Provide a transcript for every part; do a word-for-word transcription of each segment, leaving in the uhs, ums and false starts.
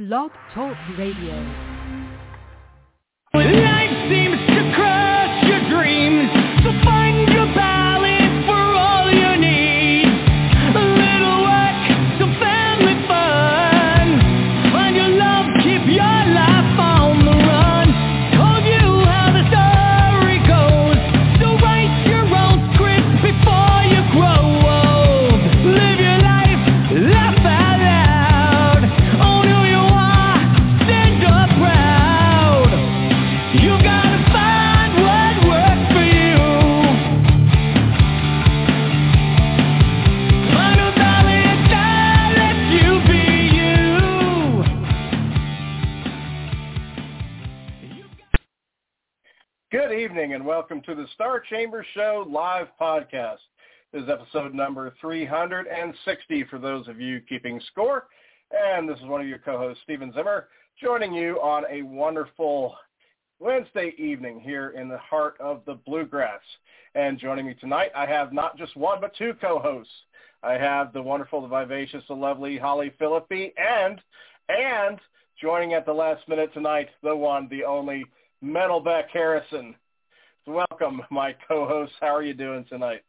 Blog Talk Radio. Life seems to crush your dreams, so find your balance for all you need. A little work, some family fun. Find your love, keep your life on the run. Told you how the story goes, so write your own script before you grow old. Live your life, laugh out loud. Own who you are, stand up proud. You gotta find what works for you. Find a balance that lets you be you. Good evening and welcome to the Star Chamber Show live podcast. This is episode number three hundred sixty for those of you keeping score. And this is one of your co-hosts, Steven Zimmer, joining you on a wonderful Wednesday evening here in the heart of the Bluegrass. And joining me tonight, I have not just one but two co-hosts. I have the wonderful, the vivacious, the lovely Holly Philippi, and, and joining at the last minute tonight, the one, the only, Metalbeck Harrison. So welcome, my co-hosts. How are you doing tonight?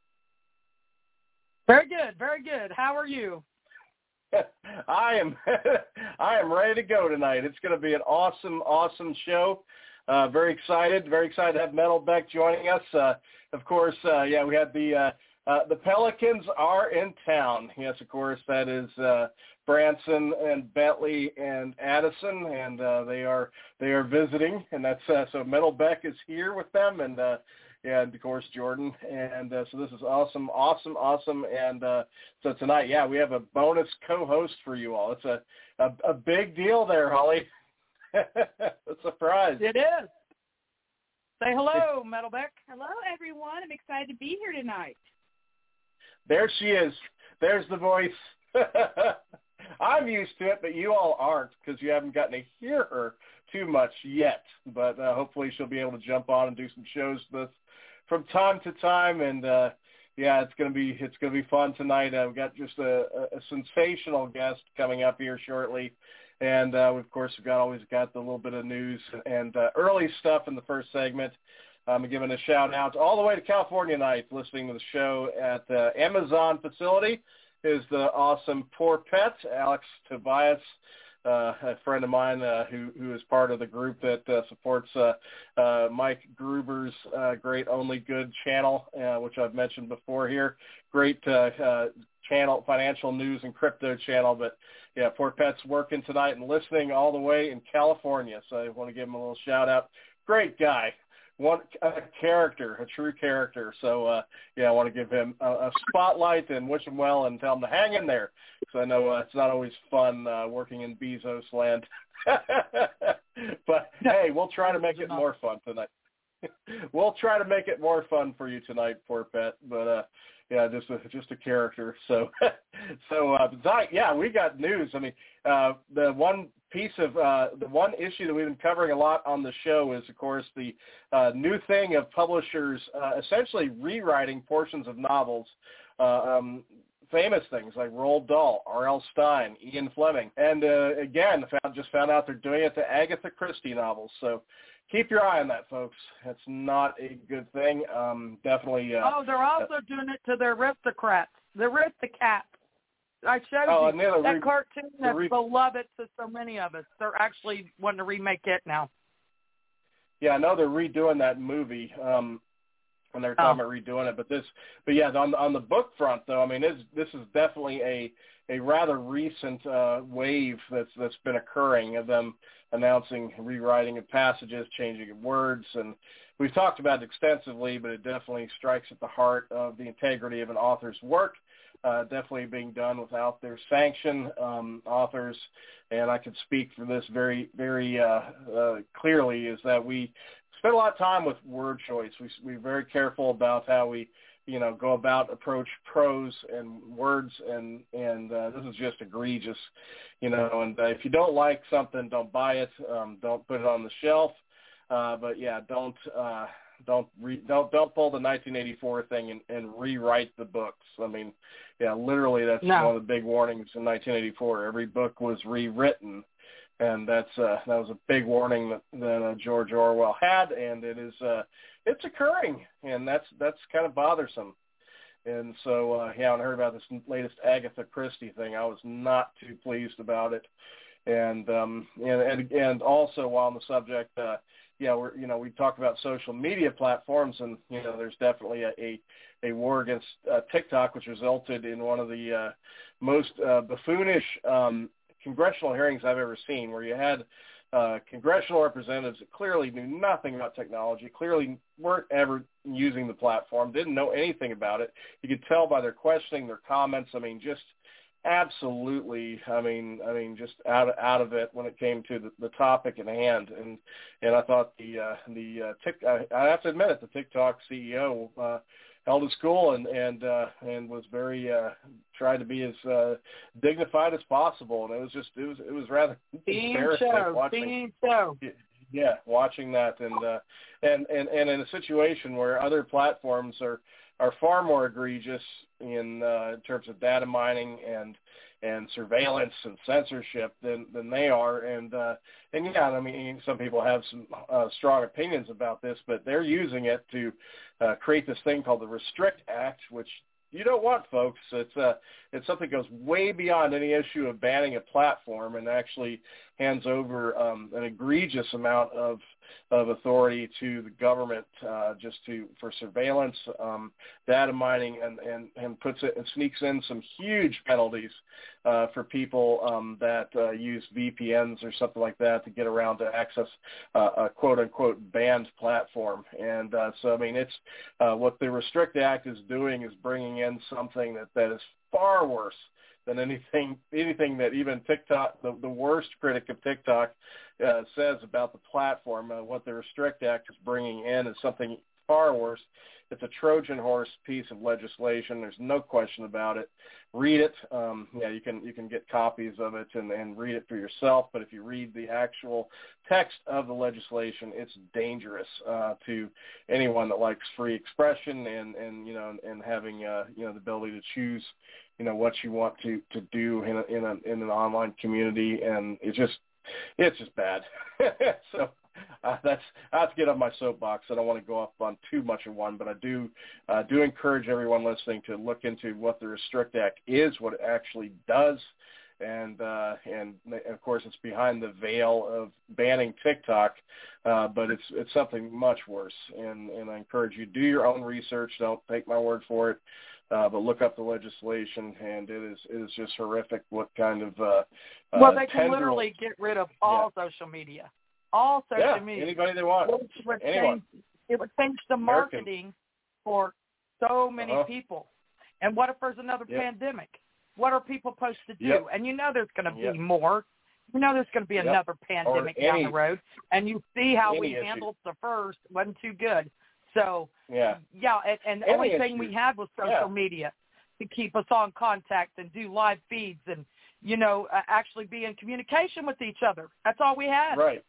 Very good, very good. How are you? I am I am ready to go tonight. It's going to be an awesome, awesome show. Uh, very excited, very excited to have Metalbeck joining us. Uh, of course, uh, yeah, we had the uh, uh, the Pelicans are in town. Yes, of course, that is uh, Branson and Bentley and Addison, and uh, they are they are visiting, and that's uh, so Metalbeck is here with them, and uh, yeah, and of course Jordan, and uh, so this is awesome, awesome, awesome, and uh, so tonight, yeah, we have a bonus co-host for you all. It's a a, a big deal there, Holly. A surprise. It is. Say hello, Metalbeck. Hello, everyone. I'm excited to be here tonight. There she is. There's the voice. I'm used to it, but you all aren't because you haven't gotten to hear her too much yet. But uh, hopefully she'll be able to jump on and do some shows with us from time to time. And uh, yeah, it's gonna be it's gonna be fun tonight. Uh, we've got just a, a, a sensational guest coming up here shortly. And, uh, of course, we've got always got the little bit of news and uh, early stuff in the first segment. I'm um, giving a shout-out all the way to California tonight, listening to the show at the Amazon facility is the awesome Poor Pet, Alex Tobias, uh, a friend of mine uh, who, who is part of the group that uh, supports uh, uh, Mike Gruber's uh, great Only Good channel, uh, which I've mentioned before here. Great uh, uh, channel, financial news and crypto channel, but yeah, Poor Pet's working tonight and listening all the way in California, so I want to give him a little shout-out. Great guy. One a character, a true character. So, uh, yeah, I want to give him a, a spotlight and wish him well and tell him to hang in there. So I know uh, it's not always fun uh, working in Bezos land. But, hey, we'll try to make it more fun tonight. We'll try to make it more fun for you tonight, Poor Pet. But, uh, yeah, just a, just a character. So, so uh, tonight, yeah, we got news. I mean, uh, the one piece of uh, the one issue that we've been covering a lot on the show is, of course, the uh, new thing of publishers uh, essentially rewriting portions of novels, uh, um, famous things like Roald Dahl, R L. Stine, Ian Fleming, and uh, again, found, just found out they're doing it to Agatha Christie novels. So keep your eye on that, folks. That's not a good thing. Um, definitely. Uh, oh, they're also uh, doing it to the Aristocrats, the Aristocats. I showed oh, you that re- cartoon that's re- beloved to so many of us. They're actually wanting to remake it now. Yeah, I know they're redoing that movie, um, and they're talking oh. about redoing it. But this, but yeah, on on the book front, though, I mean, this this is definitely a a rather recent uh, wave that's that's been occurring of them announcing rewriting of passages, changing of words, and we've talked about it extensively, but it definitely strikes at the heart of the integrity of an author's work. Uh, definitely being done without their sanction, um, authors, and I can speak for this very, very uh, uh, clearly, is that we spend a lot of time with word choice. We, we're very careful about how we, you know, go about approach prose and words, and, and uh, this is just egregious, you know, and uh, if you don't like something, don't buy it, um, don't put it on the shelf, uh, but yeah, don't, uh, don't, re- don't, don't pull the nineteen eighty-four thing and, and rewrite the books. I mean, yeah, literally that's no. one of the big warnings in nineteen eighty-four. Every book was rewritten and that's uh, that was a big warning that, that uh, George Orwell had, and it is uh, it's occurring, and that's that's kind of bothersome. And so, uh, yeah, when I heard about this latest Agatha Christie thing, I was not too pleased about it. And um, and, and and also, while on the subject, uh, yeah, we're you know we talked about social media platforms, and you know there's definitely a a, a war against uh, TikTok, which resulted in one of the uh, most uh, buffoonish um, congressional hearings I've ever seen, where you had uh, congressional representatives that clearly knew nothing about technology, clearly weren't ever using the platform, didn't know anything about it. You could tell by their questioning, their comments. I mean, just absolutely. I mean, I mean, just out of, out of it when it came to the, the topic at hand. And and I thought the uh, the uh, tick, I, I have to admit it, the TikTok C E O uh, held his cool and and uh, and was very uh, tried to be as uh, dignified as possible. And it was just it was it was rather Being embarrassing so, watching. being so. Yeah, watching that, and uh, and and and in a situation where other platforms are are far more egregious in uh, in terms of data mining and and surveillance and censorship than than they are, and uh, and yeah, I mean, some people have some uh, strong opinions about this, but they're using it to uh, create this thing called the Restrict Act, which you don't want, folks. It's uh, it's something that goes way beyond any issue of banning a platform, and actually hands over um, an egregious amount of of authority to the government uh, just to for surveillance, um, data mining, and, and, and puts it and sneaks in some huge penalties uh, for people um, that uh, use V P Ns or something like that to get around to access uh, a quote unquote banned platform. And uh, so, I mean, it's uh, what the Restrict Act is doing is bringing in something that, that is far worse than anything anything that even TikTok, the, the worst critic of TikTok, uh, says about the platform. Uh, what the Restrict Act is bringing in is something far worse. It's a Trojan horse piece of legislation. There's no question about it. Read it. Um, yeah, you can you can get copies of it and, and read it for yourself. But if you read the actual text of the legislation, it's dangerous uh, to anyone that likes free expression and, and you know and, and having uh, you know the ability to choose you know what you want to, to do in a, in a in an online community, and it's just it's just bad. so. Uh, that's I have to get on my soapbox. I don't want to go up on too much of one, but I do uh, do encourage everyone listening to look into what the Restrict Act is, what it actually does, and uh, and of course it's behind the veil of banning TikTok, uh, but it's it's something much worse. And, and I encourage you to do your own research. Don't take my word for it. Uh, but look up the legislation, and it is it is just horrific. What kind of uh, well, they uh, can tendril- literally get rid of all yeah. social media. All social yeah, media. Anybody they want. It would, Anyone. change, it would change the American. marketing for so many uh-huh. people. And what if there's another yep. pandemic? What are people supposed to do? Yep. And you know there's going to yep. be more. You know there's going to be yep. another pandemic any, down the road. And you see how we issue. handled the first. Wasn't too good. So, yeah, yeah and, and the only thing issue. we had was social yeah. media to keep us on contact and do live feeds and, you know, uh, actually be in communication with each other. That's all we had. Right.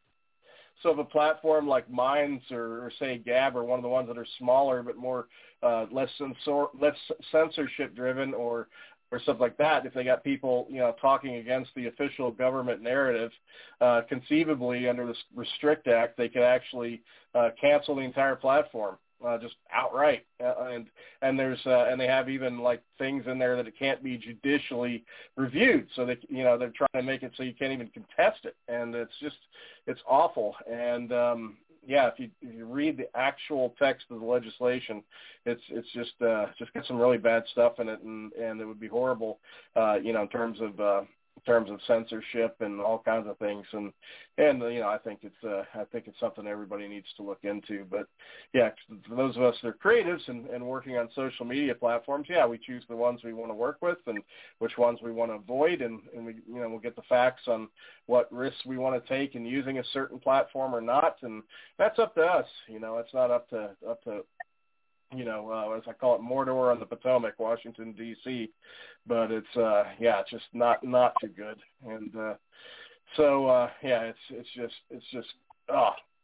So if a platform like Minds or, or say Gab or one of the ones that are smaller but more uh, less censor less censorship driven or or stuff like that, if they got people you know talking against the official government narrative, uh, conceivably under the Restrict Act, they could actually uh, cancel the entire platform. Uh, just outright, uh, and and there's uh, and they have even like things in there that it can't be judicially reviewed. So they you know they're trying to make it so you can't even contest it, and it's just it's awful. And um, yeah, if you if you read the actual text of the legislation, it's it's just uh, just got some really bad stuff in it, and, and it would be horrible, uh, you know, in terms of. Uh, in terms of censorship and all kinds of things. And, and you know, I think it's uh, I think it's something everybody needs to look into. But, yeah, for those of us that are creatives and, and working on social media platforms, yeah, we choose the ones we want to work with and which ones we want to avoid. And, and we, you know, we'll get the facts on what risks we want to take in using a certain platform or not. And that's up to us. You know, it's not up to up to you know, uh, as I call it, Mordor on the Potomac, Washington, D C But it's, uh, yeah, it's just not not too good. And uh, so, uh, yeah, it's it's just, it's just, oh,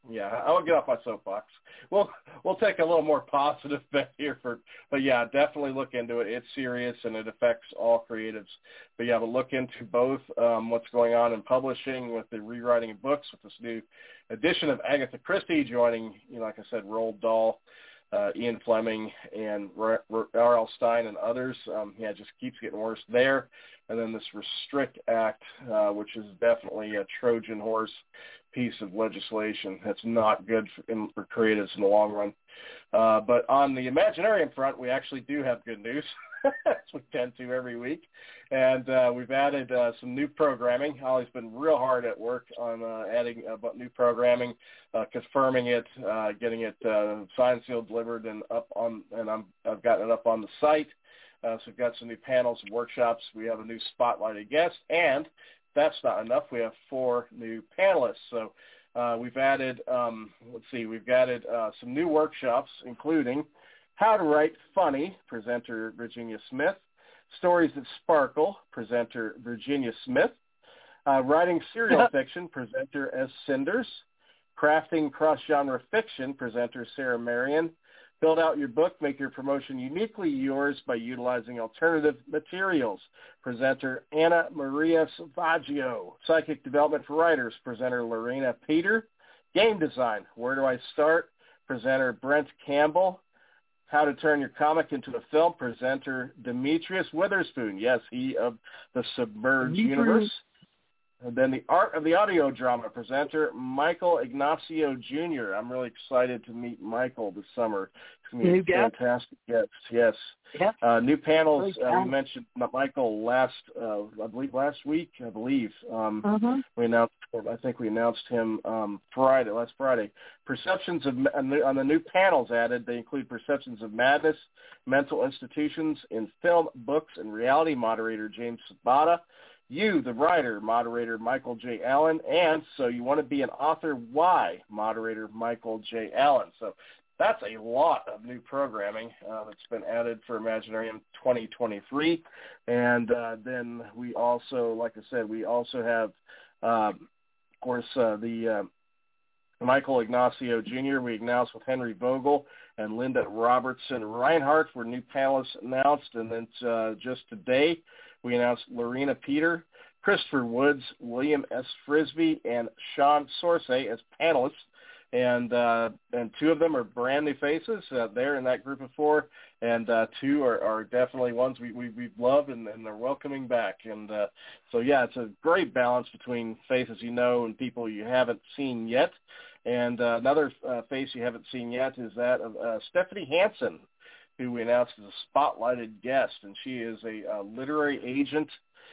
Yeah, I'll get off my soapbox. We'll we'll take a little more positive bet here for, but yeah, definitely look into it. It's serious and it affects all creatives. But yeah, we'll look into both um, what's going on in publishing with the rewriting of books with this new edition of Agatha Christie joining, you know, like I said, Roald Dahl, uh, Ian Fleming, and R L Stein and others. Um, yeah, it just keeps getting worse there. And then this Restrict Act, uh, which is definitely a Trojan horse piece of legislation that's not good for, in, for creatives in the long run. Uh, but on the Imaginarium front, we actually do have good news, as we tend to every week. And uh, we've added uh, some new programming. Holly's been real hard at work on uh, adding uh, new programming, uh, confirming it, uh, getting it uh, signed, sealed, delivered, and up on. And I'm, I've gotten it up on the site. Uh, so we've got some new panels and workshops. We have a new spotlighted guest, and that's not enough. We have four new panelists. So uh, we've added, um, let's see, we've added uh, some new workshops, including How to Write Funny, presenter Virginia Smith, Stories That Sparkle, presenter Virginia Smith, uh, Writing Serial Fiction, presenter S. Cinders, Crafting Cross-Genre Fiction, presenter Sarah Marion, Build out your book, make your promotion uniquely yours by utilizing alternative materials. Presenter Anna Maria Savaggio. Psychic Development for Writers. Presenter Lorena Peter. Game Design, Where Do I Start? Presenter Brent Campbell. How to Turn Your Comic into a Film. Presenter Demetrius Witherspoon. Yes, he of the Submerged Demetrius. Universe. And then the Art of the Audio Drama, presenter Michael Ignacio Junior I'm really excited to meet Michael this summer. It's going to be New a guest? fantastic guest, yes. Yep. Uh, new panels, Great uh, we guest. mentioned Michael last, uh, I believe last week, I believe. Um, Uh-huh. we announced, I think we announced him um, Friday, last Friday. Perceptions of, on the new panels added, they include Perceptions of Madness, Mental Institutions in Film, Books, and Reality, moderator James Sabata. You, the writer, moderator Michael J. Allen, and So You Want to Be an Author, Why, moderator Michael J. Allen. So that's a lot of new programming uh, that's been added for Imaginarium twenty twenty-three. And uh, then we also, like I said, we also have, um, of course, uh, the uh, Michael Ignacio Junior We announced with Henry Vogel and Linda Robertson Reinhardt were new panelists announced. And then uh, just today, we announced Lorena Peter, Christopher Woods, William S. Frisbee, and Sean Sorsay as panelists. And uh, and two of them are brand new faces. Uh, they're in that group of four, and uh, two are, are definitely ones we, we, we've loved, and, and they're welcoming back. And uh, so, yeah, it's a great balance between faces you know and people you haven't seen yet. And uh, another uh, face you haven't seen yet is that of uh, Stephanie Hansen, who we announced as a spotlighted guest, and she is a, a literary agent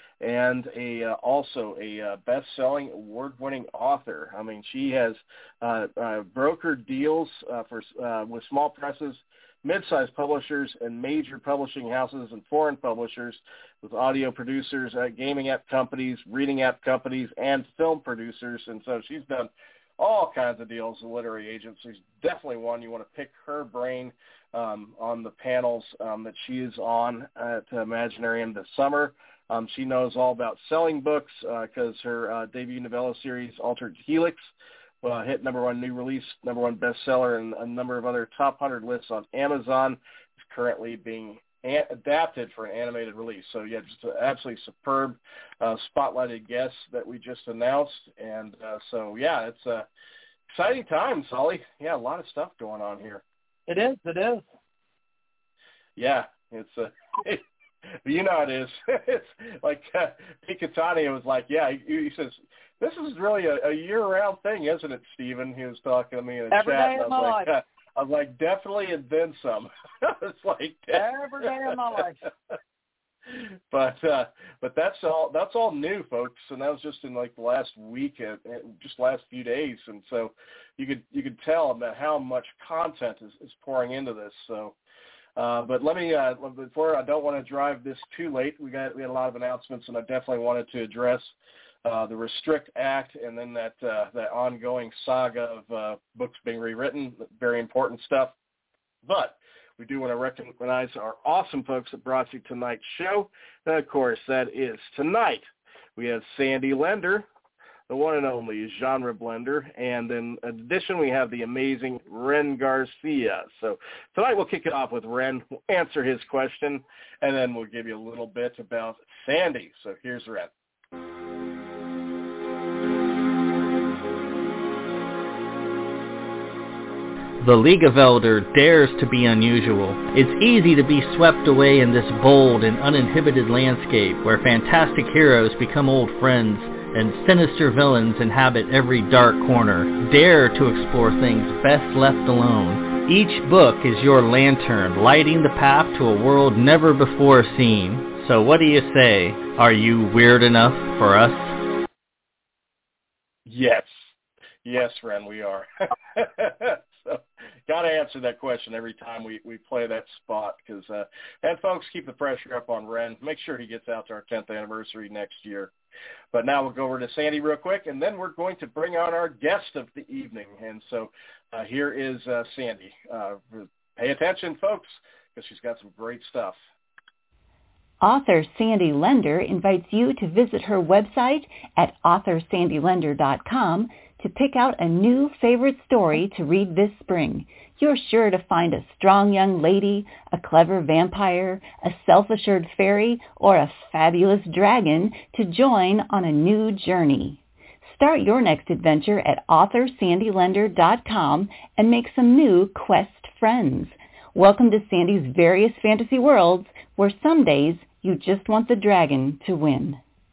and a uh, also a uh, best-selling, award-winning author. I mean, she has uh, uh, brokered deals uh, for uh, with small presses, mid-sized publishers, and major publishing houses and foreign publishers, with audio producers, uh, gaming app companies, reading app companies, and film producers. And so she's done all kinds of deals with literary agents. She's definitely one you want to pick her brain um, on the panels um, that she is on at Imaginarium this summer. Um, she knows all about selling books because uh, her uh, debut novella series, Altered Helix, uh, hit number one new release, number one bestseller, and a number of other top one hundred lists on Amazon. Is currently being a- adapted for an animated release. So, yeah, just an absolutely superb uh, spotlighted guest that we just announced. And uh, so, yeah, it's uh, exciting times, Holly. Yeah, a lot of stuff going on here. It is. It is. Yeah, it's uh, it, you know it is. It's like uh, Pete Catania was like, yeah, he, he says, this is really a, a year-round thing, isn't it, Stephen? He was talking to me in the Every chat. day And I of was my like, life. uh, I was like, definitely, and then some. It's like Every day of my life. But uh, but that's all that's all new, folks, and that was just in like the last week, uh, just last few days, and so you could you could tell about how much content is, is pouring into this. So, uh, but let me uh, before I don't want to drive this too late. We got we had a lot of announcements, and I definitely wanted to address uh, the Restrict Act, and then that uh, that ongoing saga of uh, books being rewritten. Very important stuff, but we do want to recognize our awesome folks that brought you tonight's show. And, of course, that is tonight. We have Sandy Lender, the one and only genre blender. And in addition, we have the amazing Ren Garcia. So tonight we'll kick it off with Ren. We'll answer his question, and then we'll give you a little bit about Sandy. So here's Ren. The League of Elder dares to be unusual. It's easy to be swept away in this bold and uninhibited landscape where fantastic heroes become old friends and sinister villains inhabit every dark corner. Dare to explore things best left alone. Each book is your lantern, lighting the path to a world never before seen. So what do you say? Are you weird enough for us? Yes. Yes, Ren, we are. So, got to answer that question every time we, we play that spot. Because, uh, and folks, keep the pressure up on Ren. Make sure he gets out to our tenth anniversary next year. But now we'll go over to Sandy real quick, and then we're going to bring on our guest of the evening. And so uh, here is uh, Sandy. Uh, pay attention, folks, because she's got some great stuff. Author Sandy Lender invites you to visit her website at author sandy lender dot com to pick out a new favorite story to read this spring. You're sure to find a strong young lady, a clever vampire, a self-assured fairy, or a fabulous dragon to join on a new journey. Start your next adventure at author sandy lender dot com and make some new quest friends. Welcome to Sandy's various fantasy worlds, where some days you just want the dragon to win.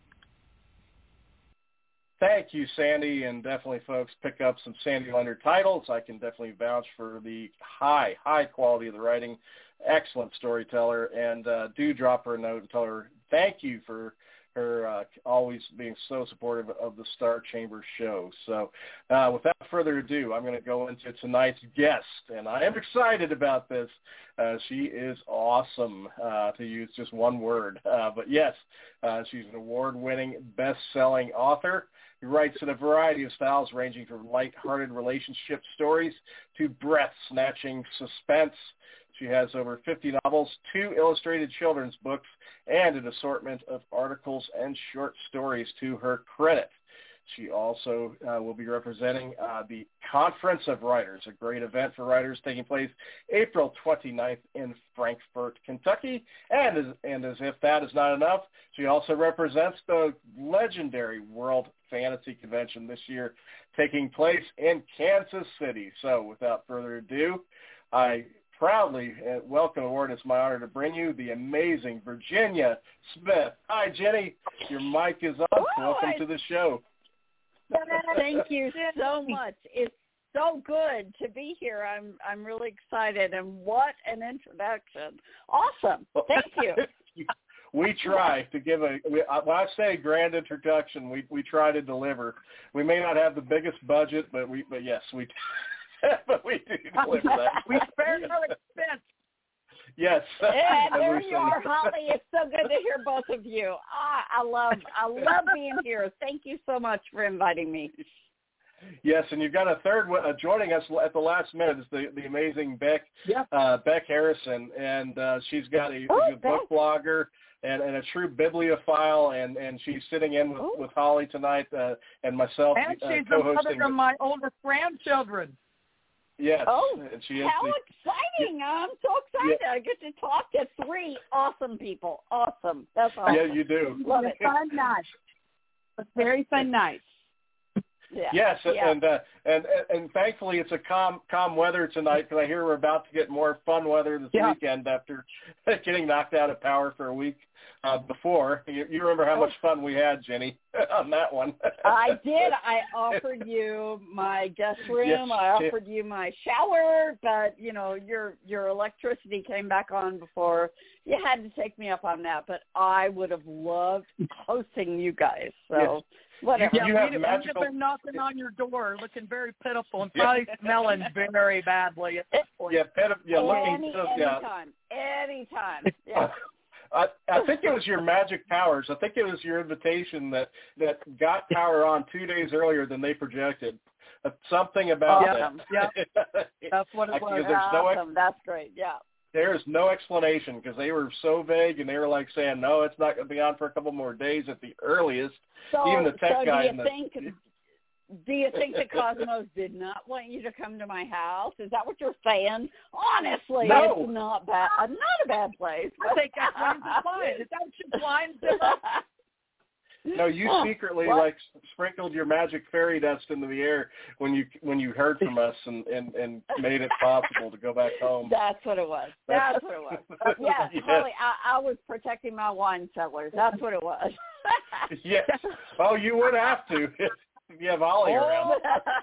Thank you, Sandy, and definitely, folks, pick up some Sandy Lender titles. I can definitely vouch for the high, high quality of the writing. Excellent storyteller, and uh, do drop her a note and tell her thank you for her uh, always being so supportive of the Star Chamber show. So uh, without further ado, I'm going to go into tonight's guest, and I am excited about this. Uh, she is awesome, uh, to use just one word. Uh, but yes, uh, she's an award-winning, best-selling author. He writes in a variety of styles, ranging from light-hearted relationship stories to breath-snatching suspense. She has over fifty novels, two illustrated children's books, and an assortment of articles and short stories to her credit. She also uh, will be representing uh, the Conference of Writers, a great event for writers taking place April twenty-ninth in Frankfort, Kentucky. And as, and as if that is not enough, she also represents the legendary World Fantasy Convention this year, taking place in Kansas City. So without further ado, I proudly welcome aboard. It's my honor to bring you the amazing Virginia Smith. Hi, Jenny. Your mic is on. Oh, welcome I- to the show. Thank you so much. It's so good to be here. I'm I'm really excited, and what an introduction! Awesome. Thank you. We try to give a, we, when I say grand introduction, we we try to deliver. We may not have the biggest budget, but we but yes, we but we do deliver that. We spare no expense. Yes. And there you are, Holly. It's so good to hear both of you. Ah, I love I love being here. Thank you so much for inviting me. Yes, and you've got a third one uh, joining us at the last minute. It's the, the amazing Beck Yeah. uh, Beck Harrison, and uh, she's got a, Oh, a book blogger and, and a true bibliophile, and, and she's sitting in with, with Holly tonight uh, and myself And uh, she's the co-hosting. mother of my oldest grandchildren. Yes, Oh, and she is how the, exciting. I'm so excited. Yeah. I get to talk to three awesome people. Awesome. That's awesome. Yeah, you do. Love it. Fun night. A very fun night. Yeah. Yes, Yeah. and uh, and and thankfully it's a calm calm weather tonight, because I hear we're about to get more fun weather this Yeah. weekend after getting knocked out of power for a week uh, before. You, you remember how much fun we had, Jenny, on that one. I did. I offered you my guest room. Yes. I offered you my shower, but you know your your electricity came back on before you had to take me up on that. But I would have loved hosting you guys. So Yes. whatever. You Yeah, have we'd, magical- we'd have been knocking on your door, looking very pitiful and Yeah. probably smelling very badly at that point. yeah, pet, yeah, looking. Any yeah. anytime, anytime. Yeah. I, I think it was your magic powers. I think it was your invitation that, that got power on two days earlier than they projected. Uh, Something about Awesome. that. Yeah. That's what it I- was. there's no ex- Awesome. That's great. Yeah. There is no explanation, because they were so vague, and they were like saying, no, it's not going to be on for a couple more days at the earliest. So, Even the tech so guy do in you the- think do you think the Cosmos did not want you to come to my house? Is that what you're saying? Honestly, no. It's not bad. Uh, not a bad place. I think that's why he's flying. Is that what you're flying to? No, you secretly what? like sprinkled your magic fairy dust into the air when you when you heard from us and, and, and made it possible to go back home. That's what it was. That's what it was. Uh, yeah, yes. Holly, I, I was protecting my wine cellars. That's what it was. Yes. Oh, you would have to if you have Holly around.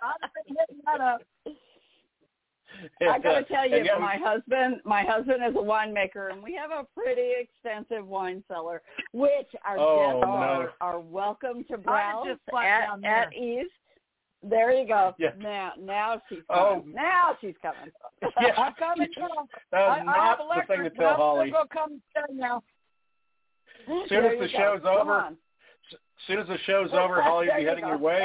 I gotta tell you, and, yeah, my husband, my husband is a winemaker, and we have a pretty extensive wine cellar, which our Oh, guests no. are, are welcome to browse just slept at, down there. at ease. There you go. Yeah. Now, now she's Oh. coming. Now she's coming. Yeah. I'm coming down. That's I, I not have the electric, thing to but tell I'm Holly. still gonna come stay now. As soon There as you the go. show's Come over, on. as soon as the show's over, Holly will There be you heading go. your way.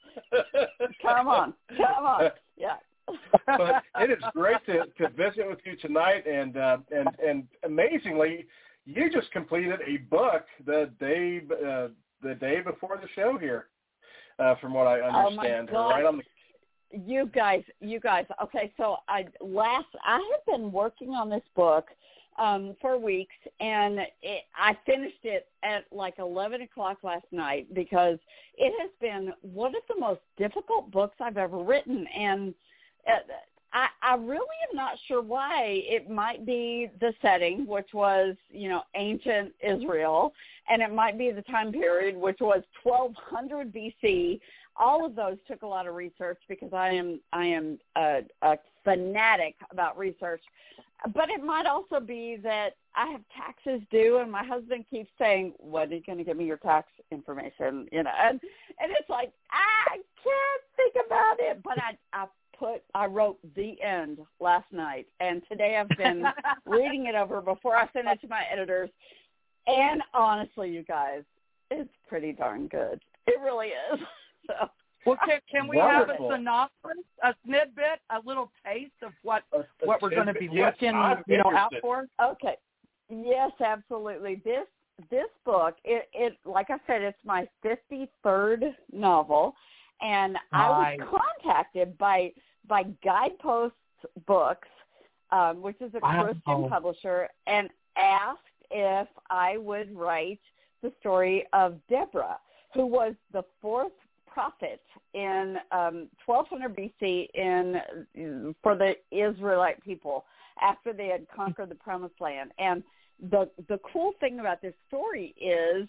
Come on. Come on. Yeah. But it is great to, to visit with you tonight, and uh, and and amazingly, you just completed a book the day uh, the day before the show here, uh, from what I understand. Oh my God. Right on the. You guys, you guys. Okay, so I last I have been working on this book um, for weeks, and it, I finished it at like eleven o'clock last night because it has been one of the most difficult books I've ever written, and uh, I, I really am not sure why. It might be the setting, which was, you know, ancient Israel, and it might be the time period, which was twelve hundred B C. All of those took a lot of research because I am I am a, a fanatic about research. But it might also be that I have taxes due, and my husband keeps saying, "When are you going to give me your tax information?" You know, and and it's like I can't think about it. But I I put I wrote the end last night, and today I've been reading it over before I send it to my editors. And honestly, you guys, it's pretty darn good. It really is. So. Well, can, can we Wonderful. have a synopsis, a snippet, a little taste of what A- a what we're going to be yes, looking, I'm you know, out interested. for? Okay. Yes, absolutely. This this book, it, it like I said, it's my fifty-third novel, and I Nice. was contacted by by Guidepost Books, um, which is a Wow. Christian publisher, and asked if I would write the story of Deborah, who was the fourth prophet in um, twelve hundred B C in for the Israelite people after they had conquered the Promised Land. And the the cool thing about this story is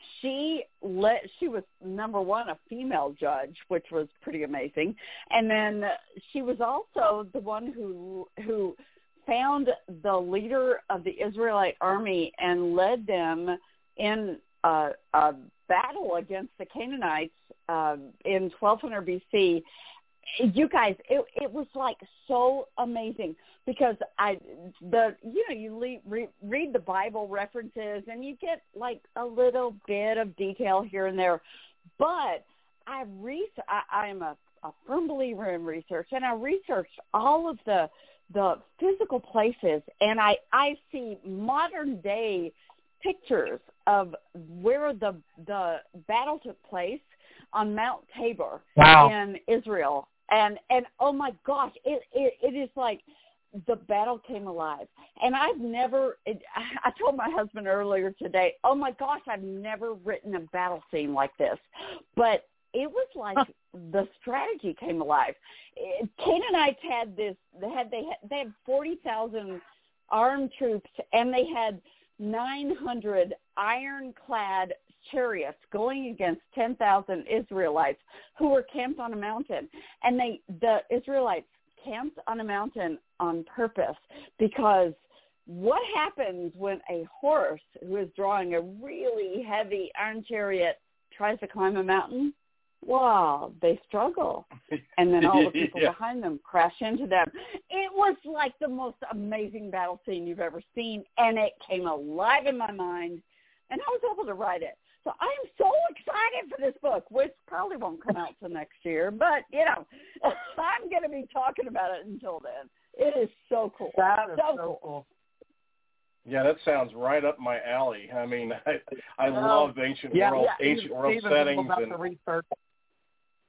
she let she was number one a female judge, which was pretty amazing, and then she was also the one who who found the leader of the Israelite army and led them in uh, a battle against the Canaanites uh, in twelve hundred B C. You guys, it, it was like so amazing because I, the you know, you le- re- read the Bible references and you get like a little bit of detail here and there, but I re- I, I'm a, a firm believer in research, and I researched all of the the physical places, and I I see modern day pictures of where the the battle took place on Mount Tabor Wow. in Israel, and and oh my gosh, it it, it is like the battle came alive. And I've never, it, I told my husband earlier today, oh my gosh, I've never written a battle scene like this, but it was like the strategy came alive. It, Canaanites had this, they had they had, they had forty thousand armed troops, and they had nine hundred ironclad chariots going against ten thousand Israelites who were camped on a mountain. And they, the Israelites camped on a mountain on purpose, because what happens when a horse who is drawing a really heavy iron chariot tries to climb a mountain? Wow, they struggle. And then all the people yeah. behind them crash into them. It was like the most amazing battle scene you've ever seen, and it came alive in my mind, and I was able to write it. So I am so excited for this book, which probably won't come out till next year, but, you know, I'm going to be talking about it until then. It is so cool. That is so, so cool. cool. Yeah, that sounds right up my alley. I mean, I I Well, love ancient Yeah, world, yeah. ancient world Stephen's settings, about and the research.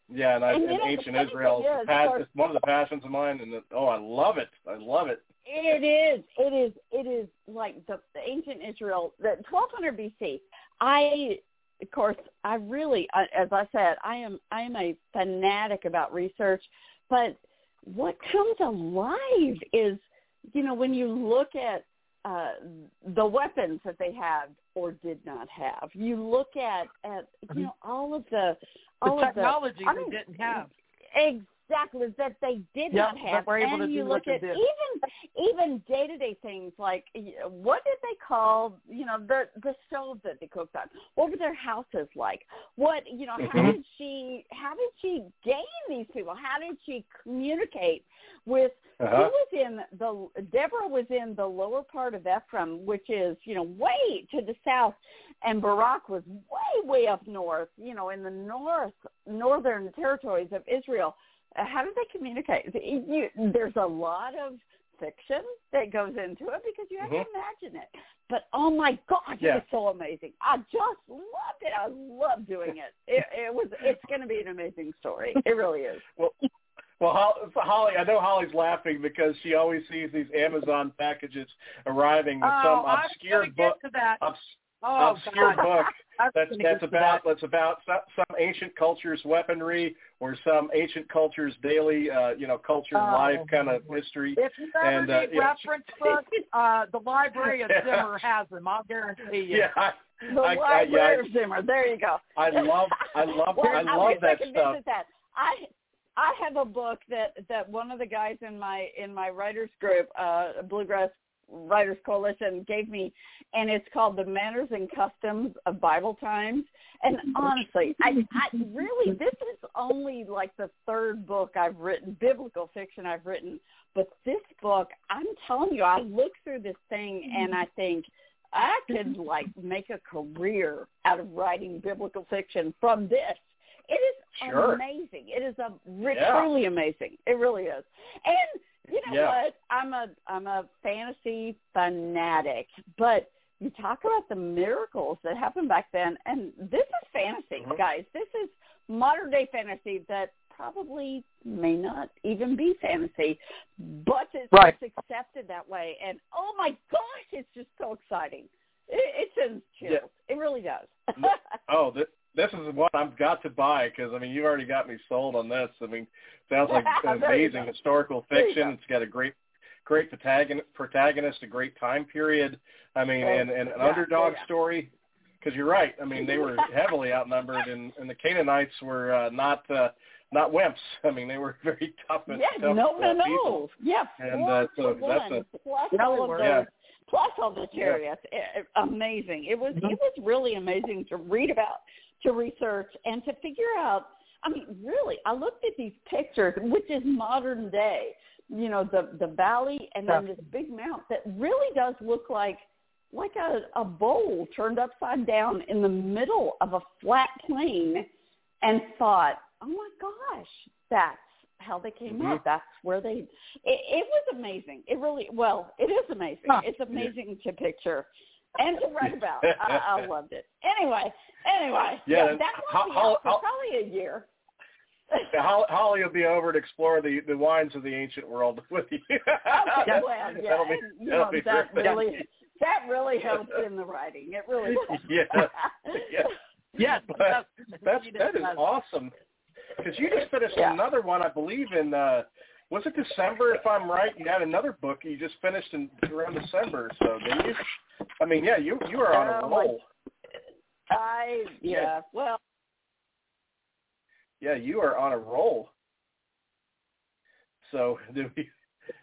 Yeah, and, I, And, and you know, the ancient funny Israel thing is is, pas- of course- it's one of the passions of mine, and it, oh, I love it. I love it. It is. It is. It is like the, the ancient Israel, the twelve hundred B C. I, of course, I really, as I said, I am I am a fanatic about research, but what comes alive is, you know, when you look at uh, the weapons that they had or did not have, you look at, at you know, all of the all the of technology the, I they mean, didn't have. Exactly, that they did Yep, not have. but we're able and to you do look what they at did. even even day to day things like, what did they call, you know, the the stove that they cooked on? What were their houses like? What, you know, how Mhm. did she how did she gain these people? How did she communicate with? Uh-huh. She was in the Deborah was in the lower part of Ephraim, which is, you know, way to the south, and Barak was way way up north, you know, in the north northern territories of Israel. Uh, how did they communicate? You, there's a lot of fiction that goes into it because you have Mhm. to imagine it. But oh my gosh, Yeah. it was so amazing! I just loved it. I love doing it. It, it was. It's going to be an amazing story. It really is. Well, well, Ho- Holly, I know Holly's laughing because she always sees these Amazon packages arriving with Oh, some I'm obscure gonna book. get to that. Obs- Oh, obscure God. book I'm that's gonna that's get to about that. that's about some, some ancient culture's weaponry or some ancient culture's daily, uh, you know, culture Oh, life kind of history. If you ever And, uh, need yeah. reference books, uh, the Library of Yeah. Zimmer has them. I'll guarantee you. Yeah, I, The I, I, Library yeah, of Zimmer. There you go. I love, I love, well, I I love wish I that could stuff. visit that. I I have a book that, that one of the guys in my in my writers group, uh, Bluegrass Writers Coalition, gave me, and it's called The Manners and Customs of Bible Times. And honestly, I, I really, this is only like the third book I've written, biblical fiction I've written. But this book, I'm telling you, I look through this thing and I think I could like make a career out of writing biblical fiction from this. It is Sure. amazing. It is a re- Yeah. truly amazing. It really is. And you know Yeah. what? I'm a I'm a fantasy fanatic, but you talk about the miracles that happened back then, and this is fantasy, Mhm. guys. This is modern day fantasy that probably may not even be fantasy, but it's, Right. it's accepted that way. And oh my gosh, it's just so exciting. It, it sends chills. Yeah. It really does. Oh, this, this is what I've got to buy because, I mean, you already got me sold on this. I mean, sounds like There you amazing go. historical There you fiction. go. It's got a great great protagonist, protagonist, a great time period. I mean, Oh, and, and an yeah, underdog yeah. story. Because you're right. I mean, they were heavily outnumbered, and, and the Canaanites were uh, not uh, not wimps. I mean, they were very tough and Yeah, tough no, no, uh, no. people. Yeah, And, four uh, to so one, that's a- plus Yeah, all they of were. those, Yeah. plus all the Yeah. chariots. It- it- amazing. It was Mhm. it was really amazing to read about, to research, and to figure out. I mean, really, I looked at these pictures, which is modern day. You know, the the valley and then Yeah. this big mount that really does look like like a, a bowl turned upside down in the middle of a flat plain, and thought, oh my gosh, that's how they came Mhm. up. That's where they. It, it was amazing. It really. Well, it is amazing. Huh. It's amazing to picture and to write about. I, I loved it. Anyway, anyway, Yeah, yeah, and that how- will be how- out for how- probably a year. Yeah, Hol- Holly will be over to explore the, the wines of the ancient world with you. Okay, That- well, yeah, that'll be, and, you that'll know, be that great. really that really helps in the writing. It really does. Yeah, yeah. Yes. But yes. that's Indeed that it is does. awesome. Because you just finished Yeah. another one, I believe, in uh, was it December? If I'm right, you had another book you just finished in around December. So didn't you? I mean, yeah, you you are on a Oh, my- roll. I yeah. Yeah. Well, Yeah, you are on a roll. So did we?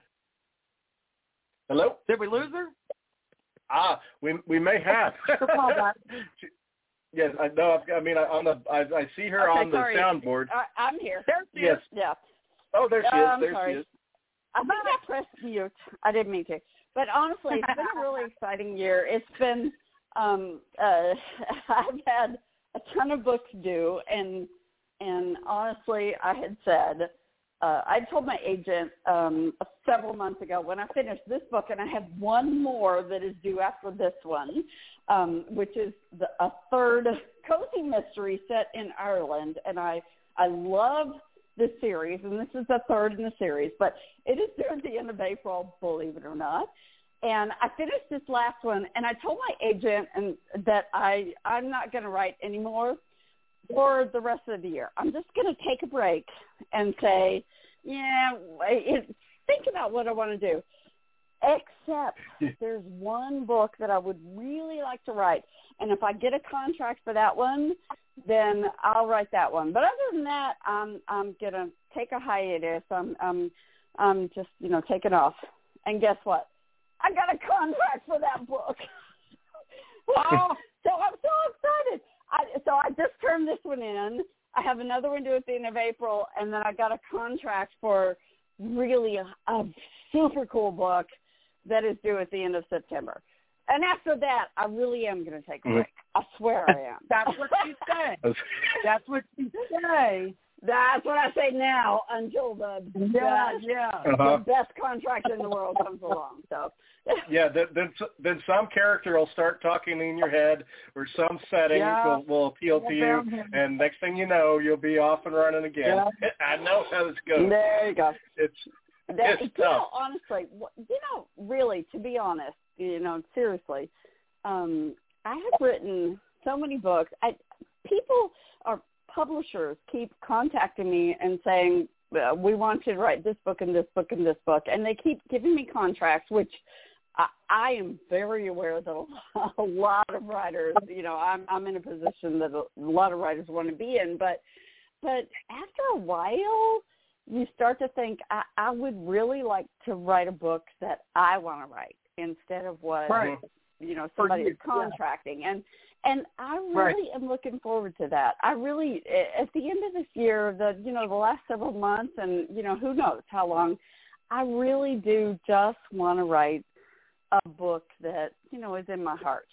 Hello? Did we lose her? Ah, we we may have. Call back. Yes, I know. I mean, I, on the I, I see her okay, on the sorry. soundboard. I, I'm here. There she Yes. is. Yeah. Oh, there she Oh, is. I'm There sorry. she is. I think I pressed mute. I didn't mean to. But honestly, it's been a really exciting year. It's been, um, uh, I've had a ton of books due, and and honestly, I had said, uh, I told my agent um, several months ago when I finished this book, and I have one more that is due after this one, um, which is the, a third cozy mystery set in Ireland, and I I love the series, and this is the third in the series, but it is due at the end of April, believe it or not. And I finished this last one, and I told my agent and that I, I'm not going to write anymore for the rest of the year. I'm just going to take a break and say, yeah, it, think about what I want to do. Except there's one book that I would really like to write. And if I get a contract for that one, then I'll write that one. But other than that, I'm I'm gonna take a hiatus. I'm I'm I'm just you know taking off. And guess what? I got a contract for that book. Oh, so I'm so excited. I, so I just turned this one in. I have another one due at the end of April, and then I got a contract for really a, a super cool book that is due at the end of September. And after that, I really am going to take a break. I swear I am. That's what you say. That's what you say. That's what I say now until the yeah, best, yeah. Uh-huh. the best contract in the world comes along. So yeah, then, then then some character will start talking in your head, or some setting yeah. will, will appeal to you, and next thing you know, you'll be off and running again. Yeah. I know how this goes. There you go. It's that, it's you tough. know, honestly, you know, really, to be honest, you know, seriously, um, I have written so many books. I, people are publishers keep contacting me and saying, uh, we want you to write this book and this book and this book. And they keep giving me contracts, which I, I am very aware that a, a lot of writers, you know, I'm, I'm in a position that a lot of writers want to be in. But, but after a while, you start to think, I, I would really like to write a book that I want to write instead of what, right. you know, somebody is contracting. And And I really right. am looking forward to that. I really, at the end of this year, the you know, the last several months, and, you know, who knows how long, I really do just want to write a book that, you know, is in my heart.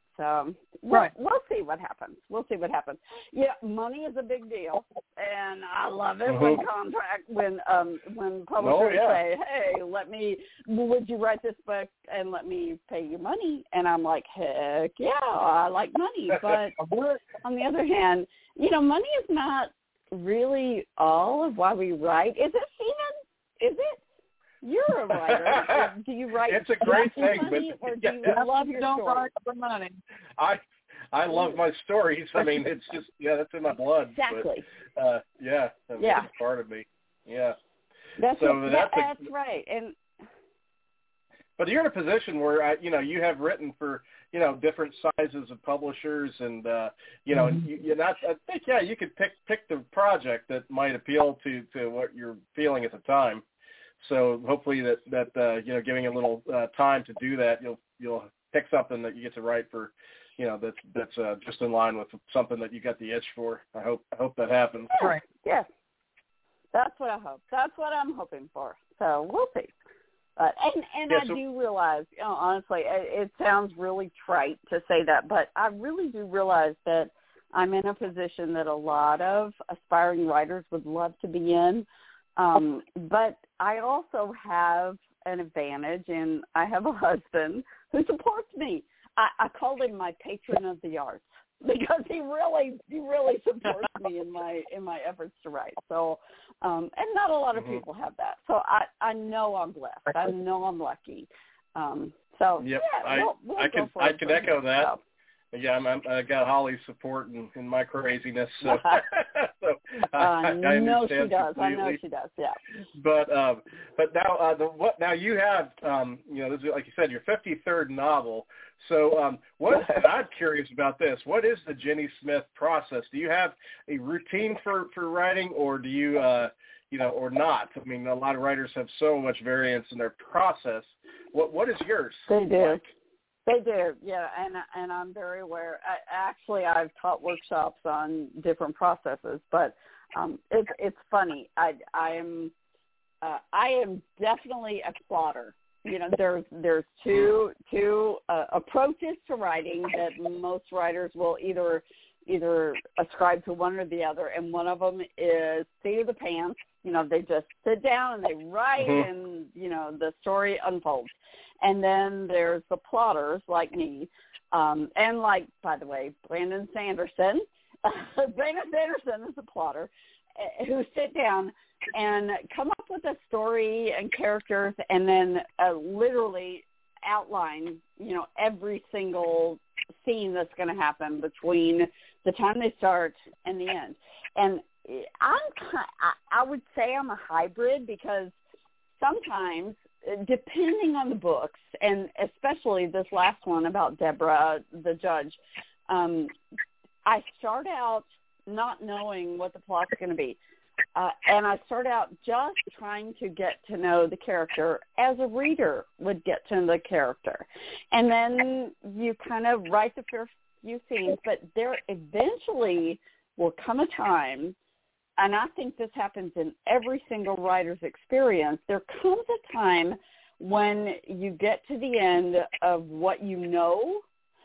So we'll, right. we'll see what happens. We'll see what happens. Yeah, money is a big deal, and I love it when contract when um when publishers oh, yeah. say, "Hey, let me, would you write this book and let me pay you money?" And I'm like, "Heck yeah, I like money." But on the other hand, you know, money is not really all of why we write. Is it, Stephen? Is it? You're a writer. Do you write it's a great thing, money, but or do you yeah. love your don't story? write for money. I I love my stories. I mean, it's just yeah, that's in my blood. Exactly. But, uh, yeah, I mean, yeah, it's part of me. Yeah. That's so a, that's, that's a, right. And but you're in a position where I, you know, you have written for you know different sizes of publishers, and uh, you know, mm-hmm. you, you're not. I think yeah, you could pick pick the project that might appeal to to what you're feeling at the time. So hopefully that, that uh, you know, giving a little uh, time to do that, you'll you'll pick something that you get to write for, you know, that's that's uh, just in line with something that you got the itch for. I hope I hope that happens. Yeah, right. Yes, that's what I hope. That's what I'm hoping for. So we'll see. Uh, and and yeah, I so, do realize, you know, honestly, it, it sounds really trite to say that, but I really do realize that I'm in a position that a lot of aspiring writers would love to be in. Um, but I also have an advantage, and I have a husband who supports me. I, I call him my patron of the arts because he really, he really supports me in my in my efforts to write. So, um, and not a lot of mm-hmm. people have that. So I, I know I'm blessed. I know I'm lucky. Um, so yep. yeah, I, we'll, we'll I go can for I it can for echo me. that. So. Yeah, I'm, I'm, I got Holly's support in, in my craziness. So, so uh, I, I know understand she does. completely. I know she does. Yeah. But um, but now uh, the what now you have um, you know, this is, like you said, your fifty-third novel. So um, what I'm curious about this. What is the Jenny Smith process? Do you have a routine for, for writing, or do you uh, you know, or not? I mean, a lot of writers have so much variance in their process. What what is yours? They do. Like? They do, yeah, and and I'm very aware. I, actually, I've taught workshops on different processes, but um, it's it's funny. I I am uh, I am definitely a plotter. You know, there's there's two two uh, approaches to writing that most writers will either either ascribe to one or the other, and one of them is seat of the pants. You know, they just sit down and they write, mm-hmm. and you know the story unfolds. And then there's the plotters like me, um, and like, by the way, Brandon Sanderson. Brandon Sanderson is a plotter, who sit down and come up with a story and characters, and then uh, literally outline, you know, every single scene that's going to happen between the time they start and the end. And I'm, I would say I'm a hybrid, because sometimes, depending on the books, and especially this last one about Deborah, the judge, um, I start out not knowing what the plot's going to be. Uh, and I start out just trying to get to know the character as a reader would get to know the character. And then you kind of write the first few scenes, but there eventually will come a time, and I think this happens in every single writer's experience, there comes a time when you get to the end of what you know,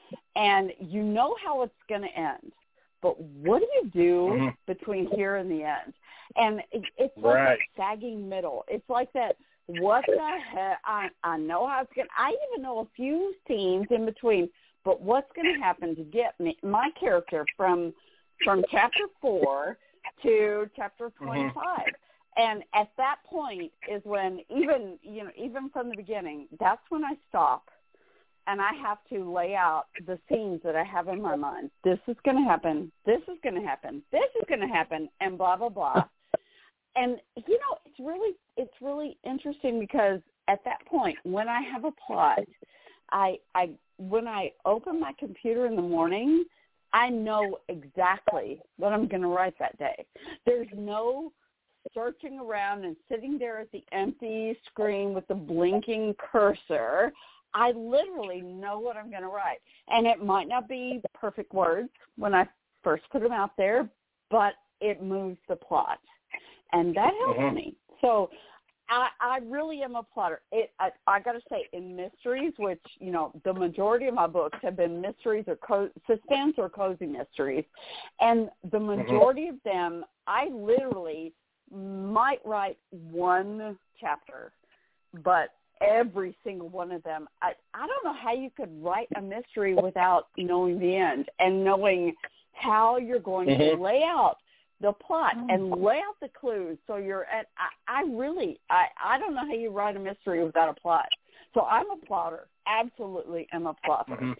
and you know how it's going to end. But what do you do mm-hmm. between here and the end? And it, it's like right. that sagging middle. It's like that, what the heck? I, I know how it's going to, I even know a few scenes in between, but what's going to happen to get me, my character from from chapter four to chapter twenty-five? Mm-hmm. And at that point is when, even, you know, even from the beginning, that's when I stop. And I have to lay out the scenes that I have in my mind. This is going to happen. This is going to happen. This is going to happen, and blah blah blah. And you know, it's really it's really interesting, because at that point, when I have a plot, I I when I open my computer in the morning, I know exactly what I'm going to write that day. There's no searching around and sitting there at the empty screen with the blinking cursor. I literally know what I'm going to write. And it might not be perfect words when I first put them out there, but it moves the plot. And that helps mm-hmm. me. So I, I really am a plotter. It, I, I got to say, in mysteries, which, you know, the majority of my books have been mysteries or co- suspense or cozy mysteries. And the majority mm-hmm. of them, I literally might write one chapter, but every single one of them, I, I don't know how you could write a mystery without knowing the end and knowing how you're going mm-hmm. to lay out the plot and lay out the clues. So you're at, I, I really, I, I don't know how you write a mystery without a plot. So I'm a plotter. Absolutely am a plotter. Mm-hmm.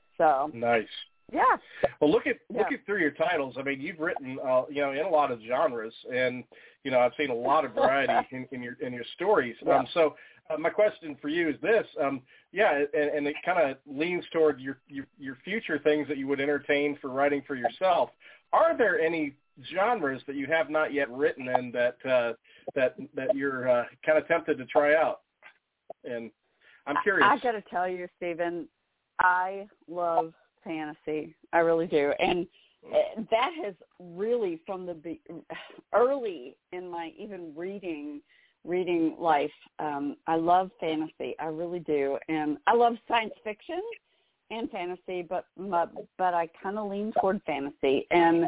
So nice. Yeah. Well, look at yeah. look at through your titles. I mean, you've written, uh, you know, in a lot of genres, and you know, I've seen a lot of variety in, in your in your stories. Yeah. Um, so, uh, my question for you is this: um, yeah, and, and it kind of leans toward your, your your future things that you would entertain for writing for yourself. Are there any genres that you have not yet written in that uh, that that you're uh, kind of tempted to try out? And I'm curious. I, I got to tell you, Stephen, I love fantasy. I really do. And that has really, from the be- early in my even reading reading life, um, I love fantasy. I really do. And I love science fiction and fantasy, but my, but I kind of lean toward fantasy. And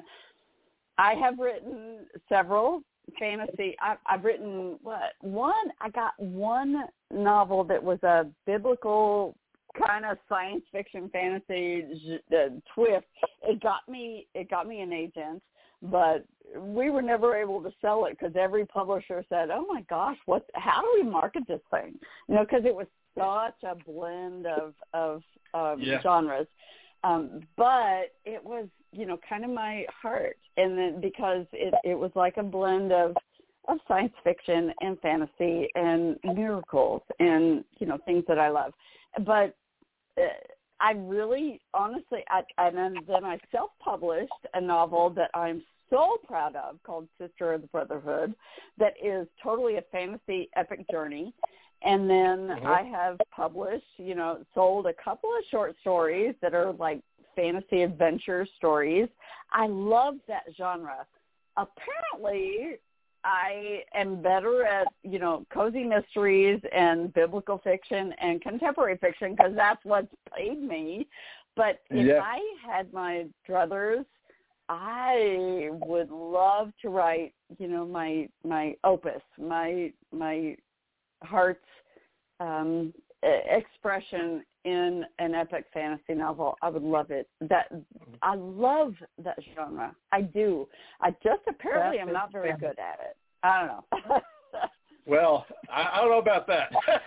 I have written several fantasy. I, I've written, what, one, I got one novel that was a biblical kind of science fiction fantasy uh, twist. It got me, it got me an agent, but we were never able to sell it because every publisher said, "Oh my gosh, what? How do we market this thing?" You know, because it was such a blend of of, of yeah. genres. Um, but it was, you know, kind of my heart, and then because it it was like a blend of of science fiction and fantasy and miracles and, you know, things that I love. But uh, I really, honestly, I, and then, then I self-published a novel that I'm so proud of called Sister of the Brotherhood that is totally a fantasy epic journey. And then mm-hmm. I have published, you know, sold a couple of short stories that are like fantasy adventure stories. I love that genre. Apparently, I am better at, you know, cozy mysteries and biblical fiction and contemporary fiction because that's what's paid me. But if yeah. I had my druthers, I would love to write, you know, my my opus, my my heart's um, expression in an epic fantasy novel, I would love it. That I love that genre. I do. I just apparently am not very good at it. I don't know. Well, I, I don't know about that.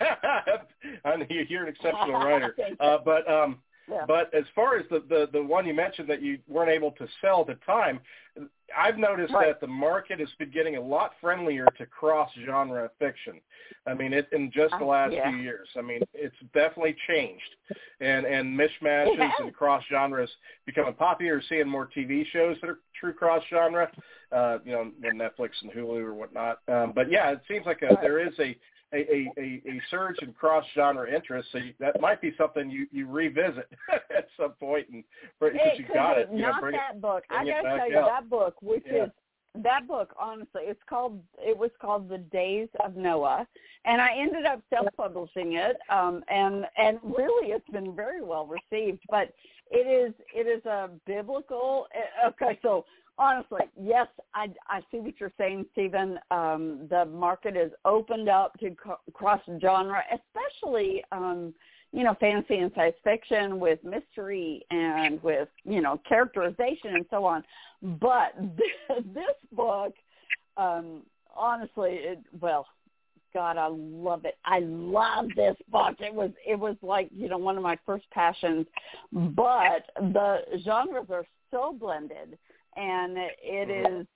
I know you're an exceptional writer, uh, but um, yeah. but as far as the, the the one you mentioned that you weren't able to sell at the time, I've noticed right. that the market has been getting a lot friendlier to cross-genre fiction. I mean, it in just the last uh, yeah. few years. I mean, it's definitely changed, and and mishmashes yeah. and cross-genres becoming popular. Seeing more T V shows that are true cross-genre, uh, you know, on Netflix and Hulu or whatnot. Um, but yeah, it seems like a, there is a A, a, a surge in cross-genre interest, so you, that might be something you, you revisit at some point, and because you got it. Not you know, bring that it, book. I got to tell you, out. that book, which yeah. is that book. Honestly, it's called. It was called The Days of Noah, and I ended up self-publishing it. Um, and and really, it's been very well received. But it is it is a biblical. Okay, so. Honestly, yes, I, I see what you're saying, Stephen. Um, the market is opened up to co- cross-genre, especially, um, you know, fantasy and science fiction with mystery and with, you know, characterization and so on. But this, this book, um, honestly, it, well, God, I love it. I love this book. It was, it was like, you know, one of my first passions. But the genres are so blended. And it is,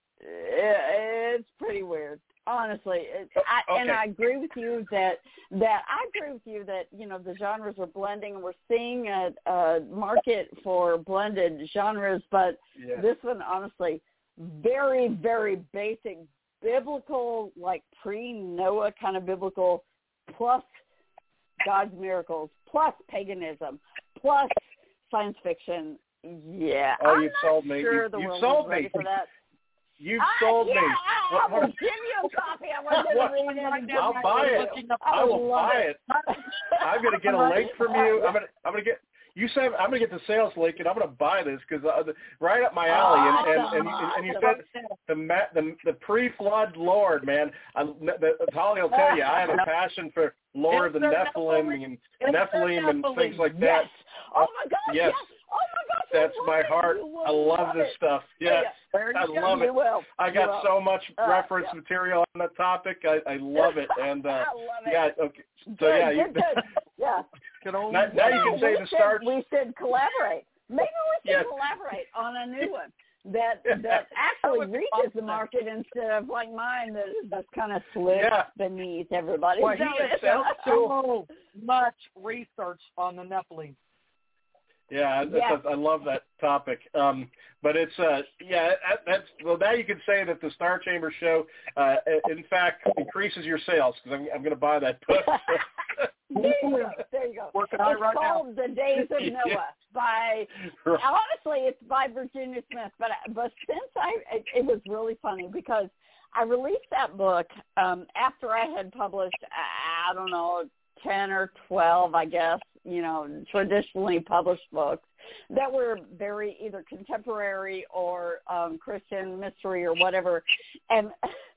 it's pretty weird, honestly. I, okay. And I agree with you that, that I agree with you that, you know, the genres are blending and we're seeing a, a market for blended genres. But yeah. this one, honestly, very, very basic, biblical, like pre-Noah kind of biblical, plus God's miracles, plus paganism, plus science fiction. Yeah, oh, I'm you've not sold me. sure you, the you've world sold is ready me. for that. You've uh, sold yeah, me. I, I will give you a copy. I want you to read it. And I'll buy it. I, I will buy it. it. I'm going to get a link from you. I'm going to. I'm going to get. You say I'm going to get the sales link, and I'm going to buy this because uh, right up my alley. And and, and, and, and you said the the the pre-flood Lord, man. I, the, Holly will tell you, I have a passion for Lord of the Nephilim and Nephilim and things like that. Yes. Oh my gosh. Yes. yes. Oh my gosh. That's my heart. I love this it. stuff. Yes. Yeah. I love you it. Will. I got will. so much uh, reference yeah. material on the topic. I, I love it. And uh, I love it. yeah, okay. So good, yeah, you, good, good. yeah. now, now you can say we the should, start. We should collaborate. Maybe we should yes. collaborate on a new one that that actually reaches the market instead of like mine that just kind of slips yeah. beneath everybody. Well, so he has done so much research on the Nephilim. Yeah, yeah. I, I love that topic. Um, but it's uh, yeah, that's well. Now you can say that the Star Chamber show, uh, in fact, increases your sales because I'm, I'm going to buy that book. there you go. There you go. Working it's on it right called now. The Days of Noah yeah. by. Right. Honestly, it's by Virginia Smith. But but since I, it, it was really funny because I released that book um, after I had published. I don't know. ten or twelve, I guess, you know, traditionally published books that were very either contemporary or um, Christian mystery or whatever. And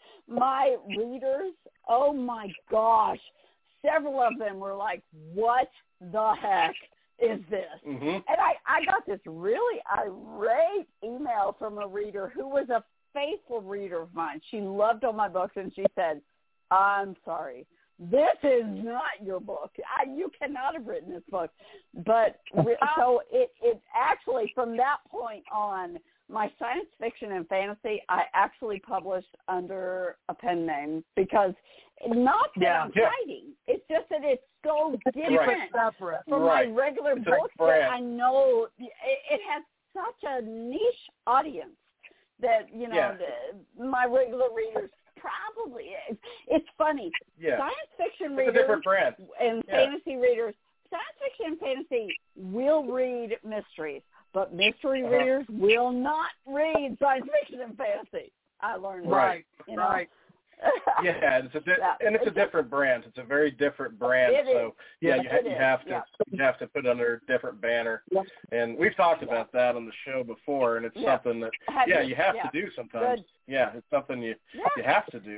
my readers, oh my gosh, several of them were like, what the heck is this? Mm-hmm. And I, I got this really irate email from a reader who was a faithful reader of mine. She loved all my books, and she said, I'm sorry. This is not your book. I, you cannot have written this book. But re- so it, it actually, from that point on, my science fiction and fantasy, I actually published under a pen name because not that yeah. I'm yeah. hiding. It's just that it's so different right. from right. my regular it's books that I know it, it has such a niche audience that, you know, yeah. the, my regular readers probably is. It's funny. Yeah. Science fiction it's readers a different brand. and yeah. fantasy readers, science fiction and fantasy will read mysteries, but mystery uh-huh. readers will not read science fiction and fantasy. I learned right. that. You know? Right. yeah, it's a di- yeah. and it's, it's a different brand. It's a very different brand. It so is. yeah, Yes, you, ha- you have to yeah. you have to put it under a different banner. Yep. And we've talked yeah. about that on the show before, and it's yeah. something that have yeah you, you have yeah. to do sometimes. Good. Yeah, it's something you yeah. you have to do.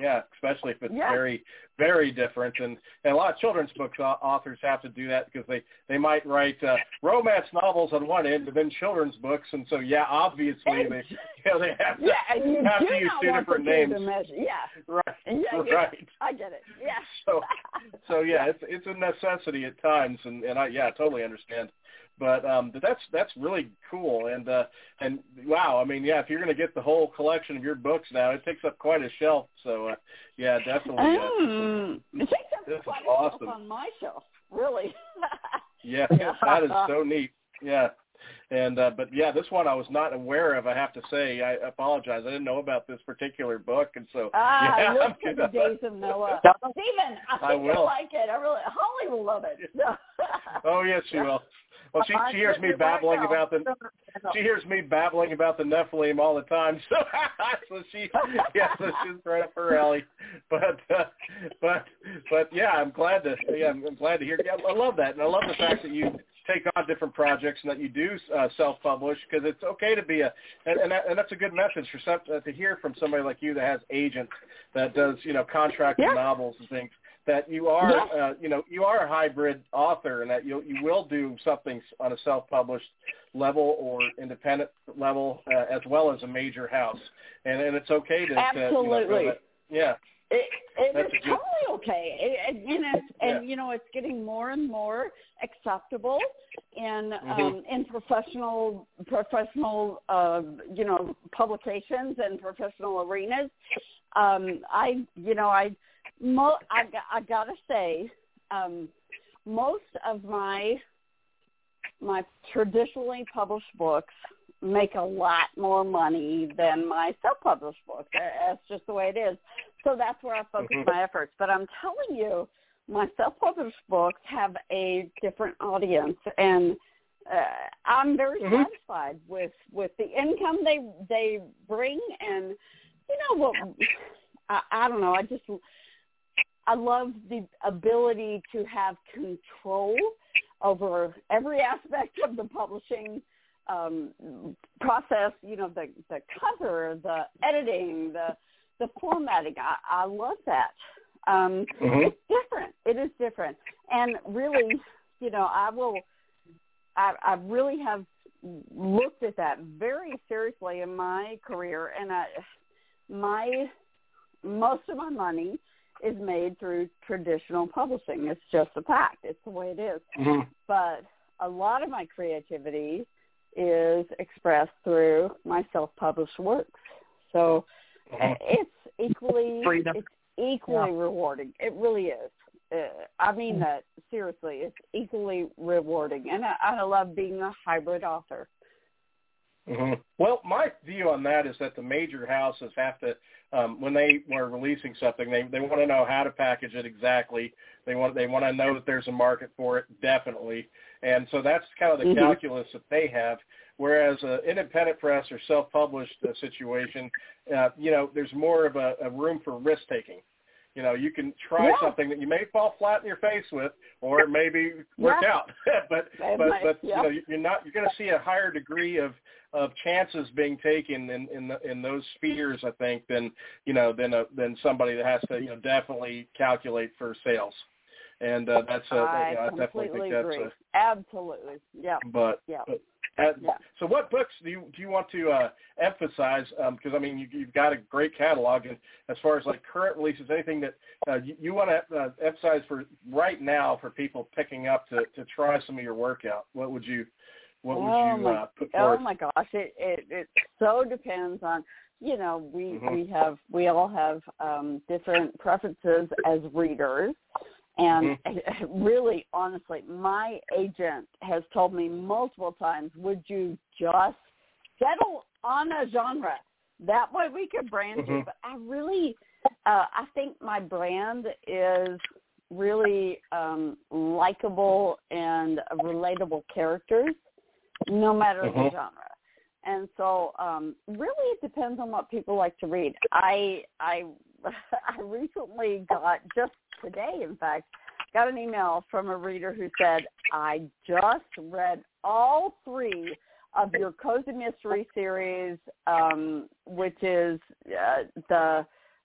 Yeah, especially if it's yeah. very, very different. And, and a lot of children's books authors have to do that because they, they might write uh, romance novels on one end and then children's books. And so, yeah, obviously they, you know, they have to, yeah, and you have do to use not two want different the two names. to measure. Yeah. Right. Yeah, right. Yeah. I get it. Yeah. So, so yeah, it's it's a necessity at times, and, and I yeah, I totally understand. But um, but that's that's really cool, and uh, and wow, I mean, yeah, if you're going to get the whole collection of your books now, it takes up quite a shelf. So uh, yeah, definitely. Uh, Mm, it takes up quite a awesome. shelf on my shelf, really. yeah, that is so neat. Yeah. And uh, but yeah, this one I was not aware of. I have to say, I apologize. I didn't know about this particular book, and so ah, yeah, look for the Days of Noah. Stephen, I think I will. you'll like it. I really, Holly will love it. Oh yes, she will. Well, she she hears me babbling about the she hears me babbling about the Nephilim all the time, so so she yeah, so she's right up her alley. But uh, but but yeah, I'm glad to yeah, I'm glad to hear. Yeah, I love that, and I love the fact that you take on different projects and that you do uh, self-publish, because it's okay to be a and and, that, and that's a good message for some uh, to hear from somebody like you that has agents that does you know contracted yeah. novels and things. That you are, yeah. uh, you know, you are a hybrid author, and that you you will do something on a self-published level or independent level, uh, as well as a major house, and and it's okay to, absolutely, to, you know, that, yeah, it, it is good, totally okay, it, and, and, it's, yeah. and you know, it's getting more and more acceptable in mm-hmm. um, in professional professional uh, you know publications and professional arenas. Um, I you know I. Mo- I, I gotta say, um, most of my my traditionally published books make a lot more money than my self-published books. That's just the way it is. So that's where I focus mm-hmm. my efforts. But I'm telling you, my self-published books have a different audience, and uh, I'm very mm-hmm. satisfied with, with the income they they bring. And you know what? I, I don't know. I just I love the ability to have control over every aspect of the publishing um, process. You know, the the cover, the editing, the the formatting. I, I love that. Um, mm-hmm. It's different. It is different, and really, you know, I will. I, I really have looked at that very seriously in my career, and I, my most of my money is made through traditional publishing. It's just a fact. It's the way it is. Mm-hmm. But a lot of my creativity is expressed through my self-published works. So mm-hmm. it's equally Freedom. it's equally yeah. rewarding. It really is. Uh, I mean that seriously. It's equally rewarding, and I, I love being a hybrid author. Mm-hmm. Well, my view on that is that the major houses have to, um, when they are releasing something, they they want to know how to package it exactly. They want they want to know that there's a market for it, definitely. And so that's kind of the mm-hmm. calculus that they have. Whereas an independent press or self-published uh, situation, uh, you know, there's more of a, a room for risk taking. You know, you can try yeah. something that you may fall flat in your face with, or maybe work yeah. out. but but might, but yeah. you know, you're not you're going to see a higher degree of, of chances being taken in in, the, in those spheres, I think, than you know than a, than somebody that has to you know definitely calculate for sales. And uh, that's a, I you know, I definitely think that's agree. a, absolutely yeah. But, yeah. but uh, yeah. so what books do you do you want to uh, emphasize? Because um, I mean, you, you've got a great catalog, and as far as like current releases, anything that uh, you, you want to uh, emphasize for right now for people picking up to, to try some of your work out, what would you what would oh you my, uh, put forward? Oh my gosh, it, it it so depends on. You know, we mm-hmm. we have we all have um, different preferences as readers. And mm-hmm. really, honestly, my agent has told me multiple times, would you just settle on a genre? That way we could brand mm-hmm. you. But I really, uh, I think my brand is really um, likable and relatable characters, no matter mm-hmm. the genre. And so um, really it depends on what people like to read. I I I recently got, just today, in fact, got an email from a reader who said, I just read all three of your Cozy Mystery series, um, which is uh, the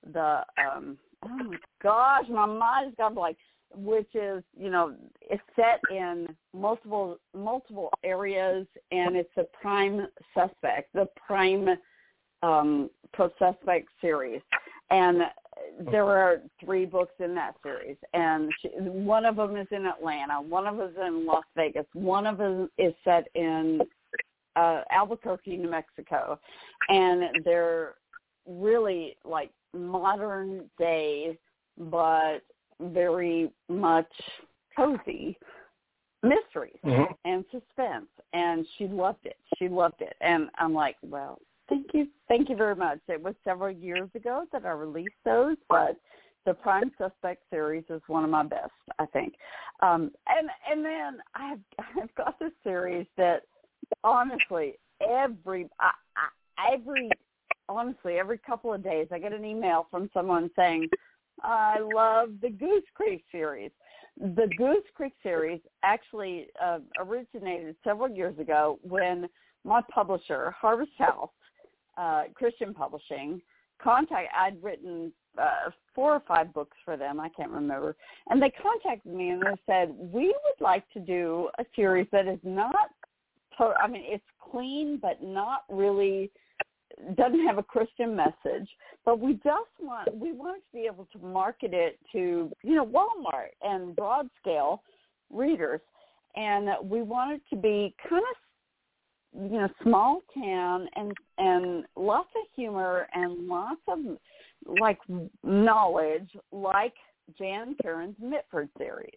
the um, oh my gosh, my mind has gone blank. Which is, you know, it's set in multiple multiple areas, and it's a prime suspect, the prime um, suspect series, and there are three books in that series, and she, one of them is in Atlanta, one of them is in Las Vegas, one of them is set in uh, Albuquerque, New Mexico, and they're really like modern day, but very much cozy mysteries mm-hmm. and suspense, and she loved it. She loved it, and I'm like, well, thank you, thank you very much. It was several years ago that I released those, but the Prime Suspect series is one of my best, I think. Um, and and then I've I've got this series that honestly every I, I, every honestly every couple of days I get an email from someone saying, I love the Goose Creek series. The Goose Creek series actually uh, originated several years ago when my publisher, Harvest House, uh, Christian Publishing, contact. I'd written uh, four or five books for them. I can't remember. And they contacted me and they said, we would like to do a series that is not, to- I mean, it's clean, but not really doesn't have a Christian message, but we just want, we want to be able to market it to, you know, Walmart and broad scale readers. And we want it to be kind of, you know, small town and, and lots of humor and lots of like knowledge, like Jan Karen's Mitford series.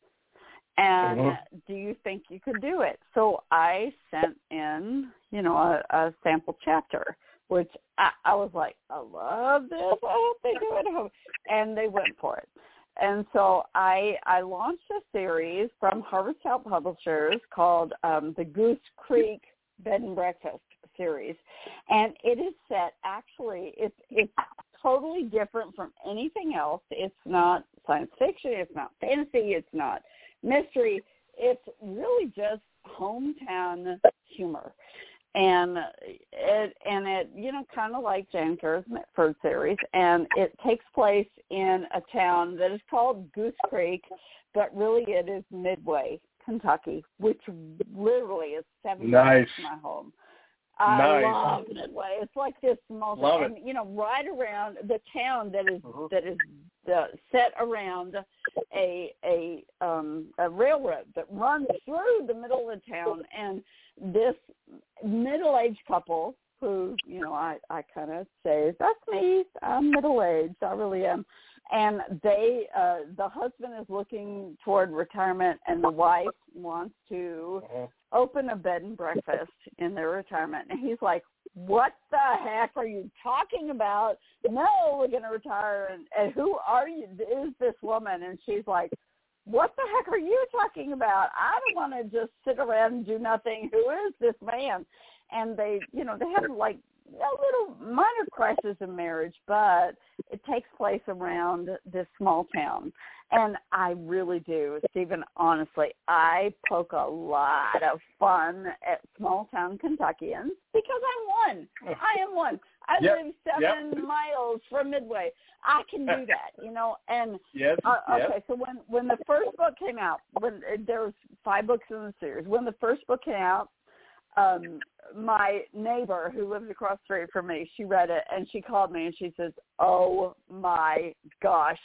And mm-hmm. do you think you could do it? So I sent in, you know, a, a sample chapter, which I, I was like, I love this. I hope they do it. And they went for it. And so I I launched a series from Harvest House Publishers called um, the Goose Creek Bed and Breakfast series. And it is set, actually, it's, it's totally different from anything else. It's not science fiction. It's not fantasy. It's not mystery. It's really just hometown humor, and it and it you know kind of like Jan Karen's Mitford series, and it takes place in a town that is called Goose Creek, but really it is Midway, Kentucky, which literally is seven miles from my home. I nice. love Midway. It's like this small love town, it. you know, right around the town that is uh-huh. that is uh, set around a a um, a railroad that runs through the middle of the town, and this middle-aged couple who, you know, I I kind of say that's me. I'm middle-aged. I really am. And they, uh, the husband is looking toward retirement, and the wife wants to uh-huh. open a bed and breakfast in their retirement. And he's like, what the heck are you talking about? No, we're going to retire. And, and who are you? Is this woman? And she's like, what the heck are you talking about? I don't want to just sit around and do nothing. Who is this man? And they, you know, they have like a little minor crisis in marriage, but it takes place around this small town. And I really do, Stephen, honestly, I poke a lot of fun at small town Kentuckians because I'm one. I am one. I yep. live seven yep. miles from Midway. I can do that, you know. And yes. uh, okay, yep. so when, when the first book came out, when uh, there was five books in the series, when the first book came out, um, my neighbor who lives across the street from me, she read it and she called me and she says, oh my gosh,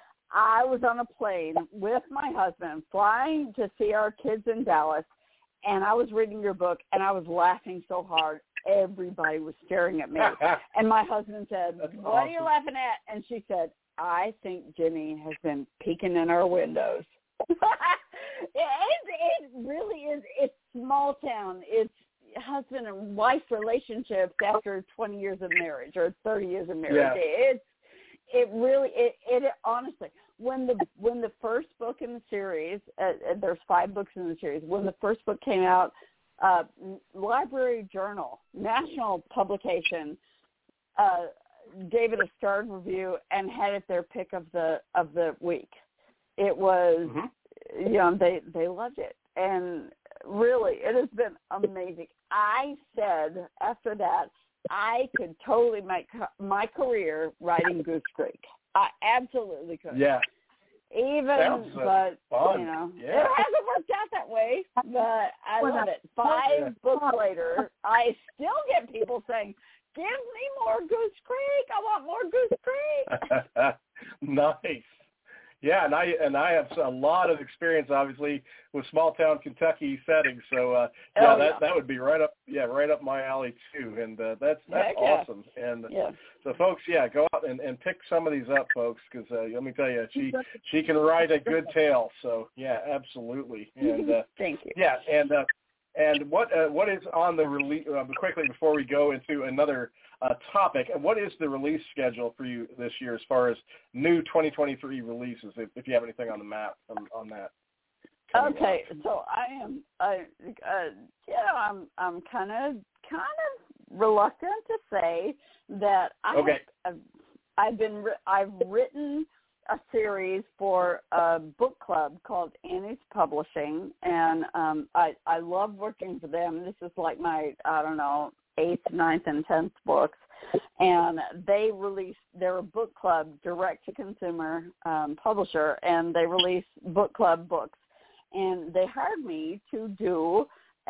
I was on a plane with my husband flying to see our kids in Dallas, and I was reading your book and I was laughing so hard. Everybody was staring at me. And my husband said, That's what awesome. are you laughing at? And she said, I think Jimmy has been peeking in our windows. it, it really is. It's small town. It's husband and wife relationships after twenty years of marriage or thirty years of marriage. Yeah. It's it really it, it honestly when the when the first book in the series uh, there's five books in the series. When the first book came out, uh, Library Journal, national publication, uh, gave it a starred review and had it their pick of the of the week. It was mm-hmm. you know they they loved it, and really, it has been amazing. I said after that, I could totally make my career writing Goose Creek. I absolutely could. Yeah. Even, Sounds, uh, but, fun. you know, yeah. it hasn't worked out that way, but I love it. Five books later, I still get people saying, give me more Goose Creek. I want more Goose Creek. Nice. Yeah, and I and I have a lot of experience, obviously, with small town Kentucky settings. So uh, yeah, oh, that yeah. that would be right up yeah right up my alley too. And uh, that's that's Heck yeah. awesome. And yeah. so, folks, yeah, go out and, and pick some of these up, folks, because uh, let me tell you, she she can write a good tale. So yeah, absolutely. And uh, thank you. Yeah, and uh, and what uh, what is on the release? Uh, quickly before we go into another uh, topic, what is the release schedule for you this year as far as new twenty twenty-three releases? If, if you have anything on the map on, on that. Okay, so I am, I, uh, yeah, I'm, I'm kind of, kind of reluctant to say that I okay. have, I've been, I've written a series for a book club called Annie's Publishing, and um, I, I love working for them. This is like my, I don't know, eighth, ninth, and tenth books, and they release, they're a book club, direct-to-consumer um, publisher, and they release book club books. And they hired me to do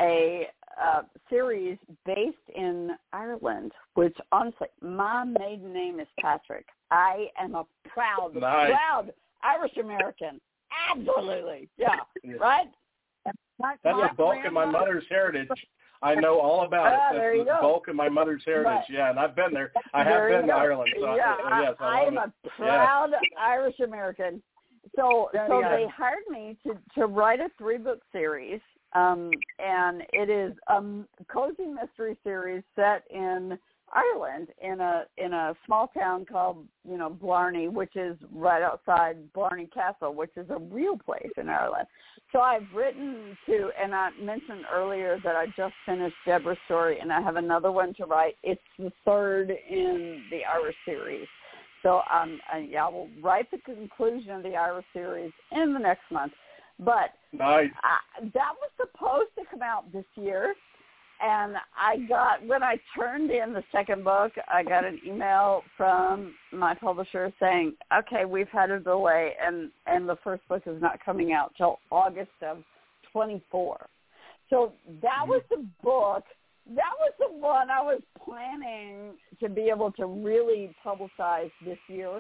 a uh, series based in Ireland, which honestly, my maiden name is Patrick. I am a proud, nice. proud Irish American. Absolutely. Yeah. yeah. Right? That's the bulk of my mother's heritage. I know all about ah, it. There you That's the go. bulk of my mother's heritage. But, yeah, and I've been there. I have been to Ireland. So yeah, I, yes, I, I am it. a proud yeah. Irish American. So, yeah, so yeah. they hired me to, to write a three-book series, um, and it is a cozy mystery series set in Ireland in a in a small town called, you know, Blarney, which is right outside Blarney Castle, which is a real place in Ireland. So I've written to, and I mentioned earlier that I just finished Deborah's story, and I have another one to write. It's the third in the Irish series. So um, I, yeah, I will write the conclusion of the Irish series in the next month. But nice. I, that was supposed to come out this year. And I got, when I turned in the second book, I got an email from my publisher saying, okay, we've had a delay, and, and the first book is not coming out till August of twenty-four. So that was the book. That was the one I was planning to be able to really publicize this year.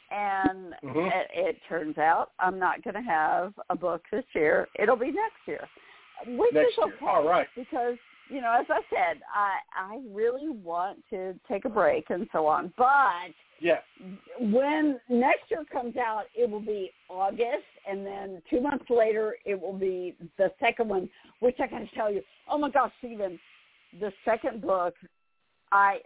And mm-hmm. it, it turns out I'm not going to have a book this year. It'll be next year, which next is okay. Year. All right. Because, you know, as I said, I, I really want to take a break and so on. But yeah. when next year comes out, it will be August, and then two months later, it will be the second one, which I got to tell you, oh, my gosh, Stephen, the second book, I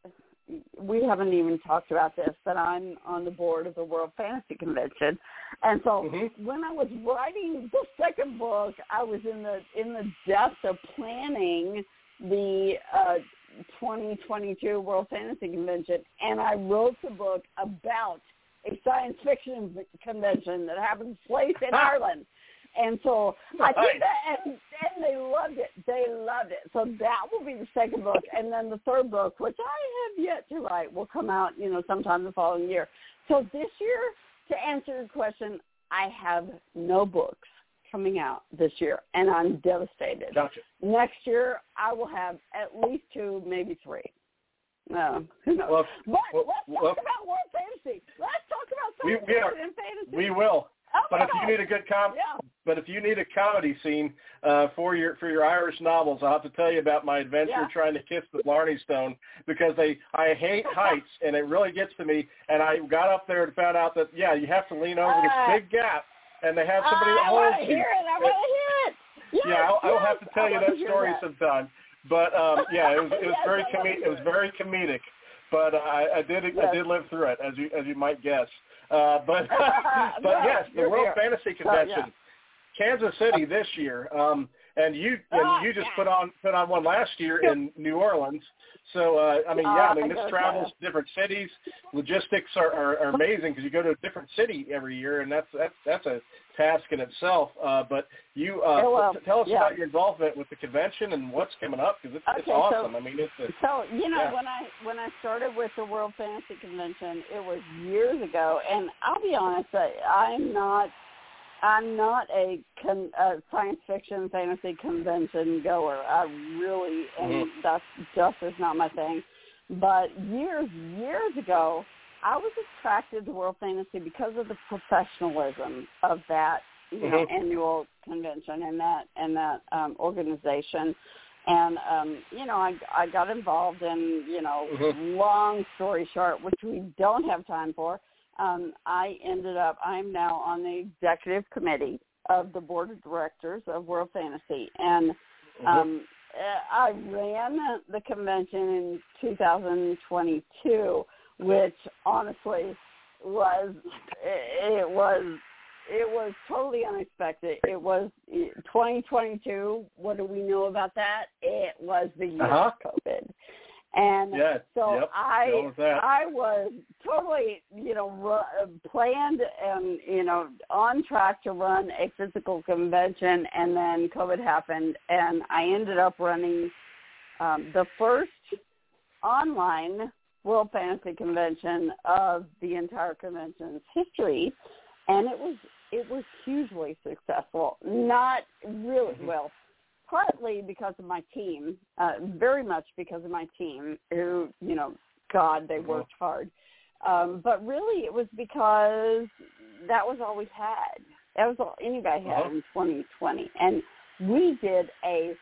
we haven't even talked about this, but I'm on the board of the World Fantasy Convention, and so mm-hmm. when I was writing the second book, I was in the in the depths of planning the uh, twenty twenty-two World Fantasy Convention, and I wrote the book about a science fiction convention that happens place in Ireland. And so I did that, and, and they loved it. They loved it. So that will be the second book. And then the third book, which I have yet to write, will come out, you know, sometime the following year. So this year, to answer your question, I have no books coming out this year, and I'm devastated. Gotcha. Next year, I will have at least two, maybe three. No, who knows? Well, but well, let's talk well, about World Fantasy. Let's talk about we, science we fiction are, and fantasy. We will. Oh but if God. you need a good com- yeah. but if you need a comedy scene uh, for your for your Irish novels, I'll have to tell you about my adventure yeah. trying to kiss the Blarney Stone, because they I hate heights and it really gets to me. And I got up there and found out that yeah, you have to lean over uh, this big gap, and they have somebody I that want holds to you. hear it. I want to hear it. Yes, yeah, I'll, yes, I'll have to tell I you want that to hear story that. sometime. But um, yeah, it was it was Yes, very I want to com- hear it was it. very comedic. But uh, I, I did Yes. I did live through it, as you as you might guess. Uh, but but Well, yes, the you're World here. Fantasy So, Convention, yeah. Kansas City this year. Um, And you and Ah, you just yeah. put on put on one last year in New Orleans. So uh, I mean, yeah, I mean, Uh, I this gotta travels say. to different cities. Logistics are, are, are amazing because you go to a different city every year, and that's that's that's a task in itself. Uh, but you uh, Yeah, well, t- tell us yeah. about your involvement with the convention and what's coming up because it's, it's Okay, so- awesome. I mean, it's a, So, you know, Yeah. when I when I started with the World Fantasy Convention, it was years ago, and I'll be honest, I, I'm not I'm not a, con, a science fiction fantasy convention goer. I really, and Mhm. that's just is not my thing. But years, years ago, I was attracted to World Fantasy because of the professionalism of that, you know, Mhm. annual convention and that and that um, organization. And, um, you know, I, I got involved in, you know, Mhm. long story short, which we don't have time for. Um, I ended up, I'm now on the executive committee of the board of directors of World Fantasy. And um, I ran the convention in two thousand twenty-two, which honestly was, it was It was totally unexpected. It was twenty twenty-two. What do we know about that? It was the year Uh-huh. of COVID. And Yeah, so yep, I all of that. I was totally, you know, ru- planned and, you know, on track to run a physical convention, and then COVID happened, and I ended up running um, the first online World Fantasy Convention of the entire convention's history, and it was it was hugely successful. Not really well, partly because of my team, uh, very much because of my team, who, you know, God, they worked hard. Um, but really, it was because that was all we had. That was all anybody had Uh-huh. in twenty twenty, and we did a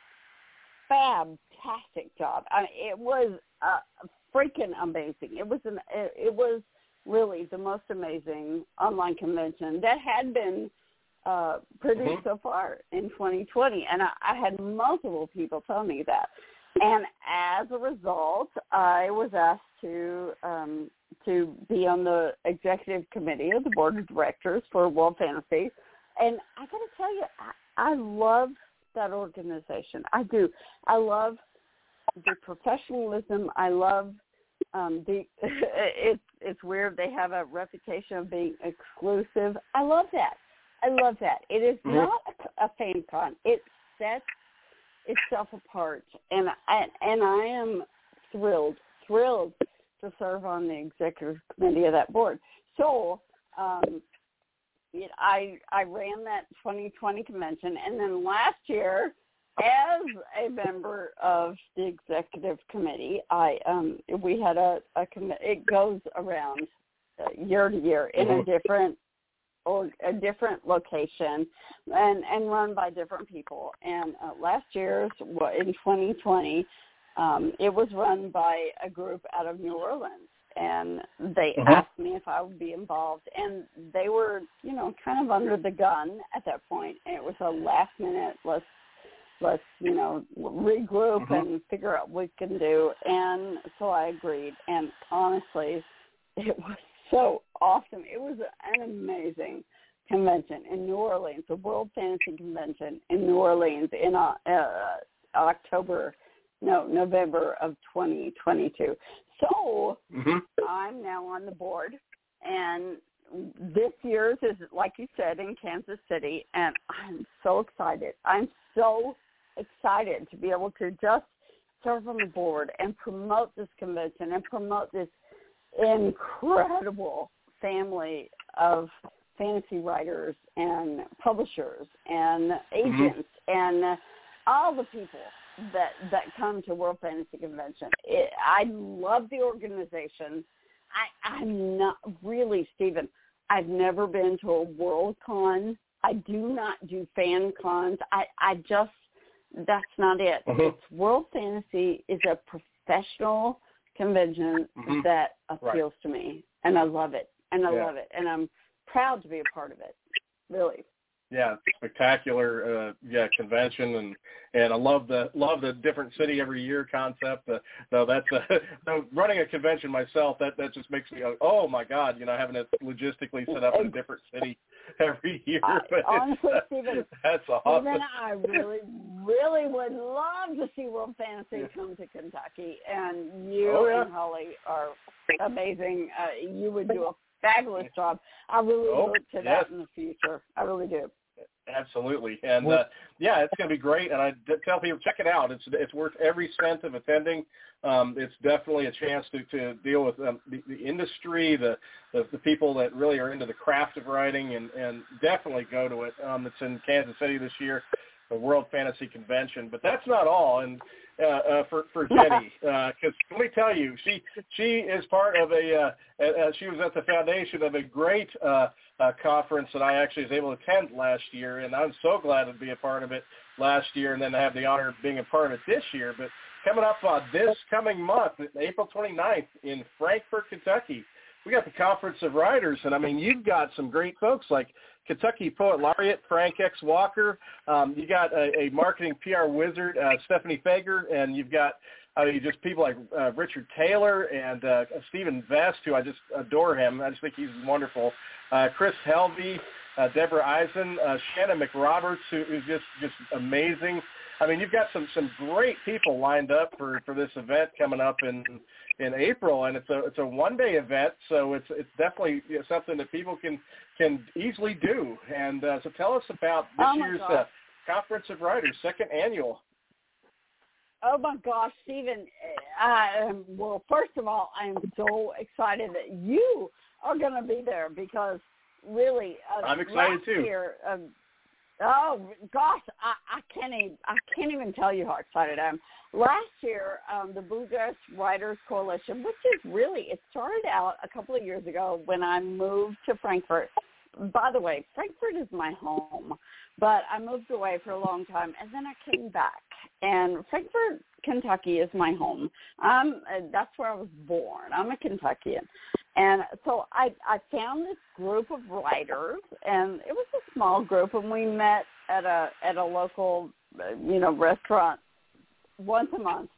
fantastic job. I mean, it was uh, freaking amazing. It was an it, it was really the most amazing online convention that had been uh, produced Mm-hmm. so far in twenty twenty, and I, I had multiple people tell me that. And as a result, I was asked to um, to be on the executive committee of the board of directors for World Fantasy. And I got to tell you, I, I love that organization. I do. I love the professionalism. I love um, the. It's it's weird. They have a reputation of being exclusive. I love that. I love that. It is Mhm. not a, a fan con. It sets itself apart, and I and I am thrilled, thrilled to serve on the executive committee of that board. So um, it, I I ran that twenty twenty convention, and then last year, as a member of the executive committee, I um, we had a, a committee. It goes around uh, year to year in Mhm. a different or a different location and, and run by different people. And uh, last year's, in twenty twenty, um, it was run by a group out of New Orleans. And they Mhm. asked me if I would be involved. And they were, you know, kind of under the gun at that point. And it was a last minute, let's, let's you know, regroup Mhm. and figure out what we can do. And so I agreed. And honestly, it was so awesome. It was an amazing convention in New Orleans, the World Fantasy Convention in New Orleans in uh, uh, October, no, November of twenty twenty-two. So Mhm. I'm now on the board, and this year's is, like you said, in Kansas City, and I'm so excited. I'm so excited to be able to just serve on the board and promote this convention and promote this incredible family of fantasy writers and publishers and agents mm-hmm. and uh, all the people that that come to World Fantasy Convention. It, I love the organization. I, I'm not really, Stephen, I've never been to a World Con. I do not do fan cons. I, I just, that's not it. Mm-hmm. It's World Fantasy is a professional convention mm-hmm. that appeals right. to me, and I love it, and I yeah. love it, and I'm proud to be a part of it, really. yeah, spectacular, uh, yeah, convention, and and I love the love the different city every year concept. Uh, no, that's uh, no, running a convention myself. That that just makes me go, oh my God, you know, having it logistically set up in a different city every year. I, But honestly, Stephen, that's awesome. Stephen, I really, really would love to see World Fantasy come to Kentucky, and you Oh, yeah. and Holly are amazing. Uh, you would do a fabulous job. I really Oh, look to yes. that in the future. I really do. Absolutely, and uh, yeah, it's going to be great. And I d- tell people, check it out. It's it's worth every cent of attending. Um, it's definitely a chance to, to deal with um, the, the industry, the, the the people that really are into the craft of writing, and, and definitely go to it. Um, it's in Kansas City this year, the World Fantasy Convention. But that's not all. And uh, uh, for for Jenny, because uh, let me tell you, she she is part of a. Uh, uh, she was at the foundation of a great. Uh, Uh, conference that I actually was able to attend last year, and I'm so glad to be a part of it last year and then to have the honor of being a part of it this year. But coming up uh, this coming month, April twenty-ninth in Frankfort, Kentucky, we got the Conference of Writers, and I mean, you've got some great folks like Kentucky Poet Laureate Frank X. Walker. Um, you got a, a marketing P R wizard, uh, Stephanie Fager, and you've got I mean, just people like uh, Richard Taylor and uh, Stephen Vest, who I just adore him. I just think he's wonderful. Uh, Chris Helvey, uh, Deborah Eisen, uh, Shannon McRoberts, who, who's just, just amazing. I mean, you've got some, some great people lined up for, for this event coming up in in April, and it's a it's a one day event, so it's it's definitely something that people can can easily do. And uh, so, tell us about this oh year's uh, Conference of Writers, second annual. Oh, my gosh, Stephen. Uh, well, first of all, I am so excited that you are going to be there because really uh, I'm excited last too. Year, um, oh, gosh, I, I, can't even, I can't even tell you how excited I am. Last year, um, the Bluegrass Writers Coalition, which is really, it started out a couple of years ago when I moved to Frankfort. By the way, Frankfort is my home, but I moved away for a long time, and then I came back. And Frankfort, Kentucky is my home. Um, that's where I was born. I'm a Kentuckian. And so I, I found this group of writers, and it was a small group, and we met at a at a local, you know, restaurant once a month.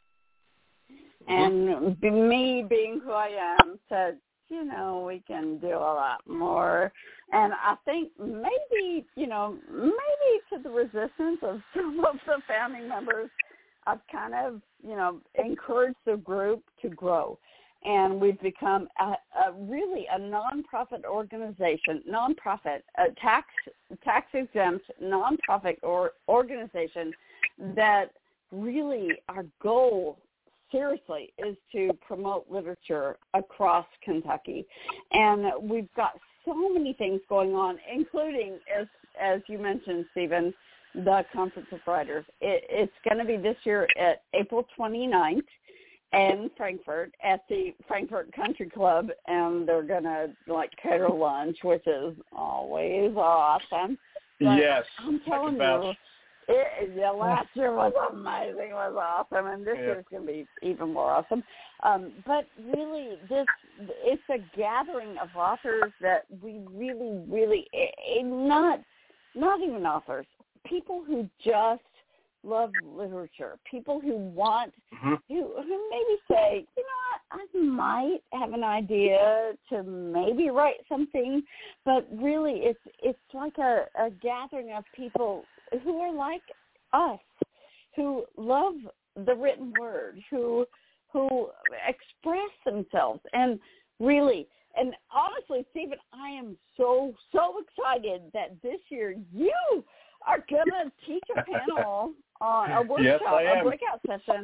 And me being who I am said, you know, we can do a lot more. And I think maybe, you know, maybe to the resistance of some of the founding members, I've kind of, you know, encouraged the group to grow. And we've become a, a really a nonprofit organization, nonprofit, a tax tax exempt nonprofit or organization that really our goal seriously is to promote literature across Kentucky. And we've got so many things going on, including, as as you mentioned, Stephen, the Conference of Writers. It, it's going to be this year at April twenty-ninth in Frankfort at the Frankfort Country Club, and they're going to, like, cater lunch, which is always awesome. But yes. I'm telling you, It, yeah, last year was amazing, was awesome, and this yeah. year's going to be even more awesome. Um, but really, this it's a gathering of authors that we really, really, it, it not not even authors, people who just love literature, people who want, mm-hmm. who, who maybe say, you know what, I might have an idea to maybe write something, but really it's it's like a, a gathering of people who are like us, who love the written word, who who express themselves, and really, and honestly, Stephen, I am so, so excited that this year you are going to teach a panel, on a workshop, yes, a breakout session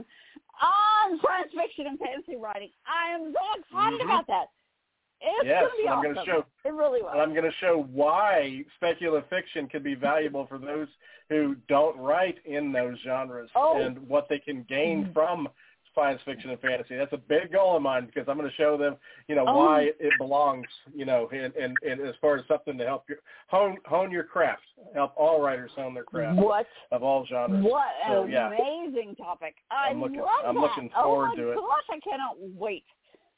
on science fiction and fantasy writing. I am so excited mm-hmm. about that. It's yes, going to be I'm awesome. Gonna show, it really will. And I'm going to show why speculative fiction can be valuable for those who don't write in those genres oh. and what they can gain from science fiction and fantasy. That's a big goal of mine because I'm going to show them, you know, oh. why it belongs, you know, and, and, and as far as something to help you hone, hone your craft, help all writers hone their craft what? of all genres. What so, an yeah. amazing topic. I I'm looking, love I'm that. looking forward oh to it. Oh, my gosh, I cannot wait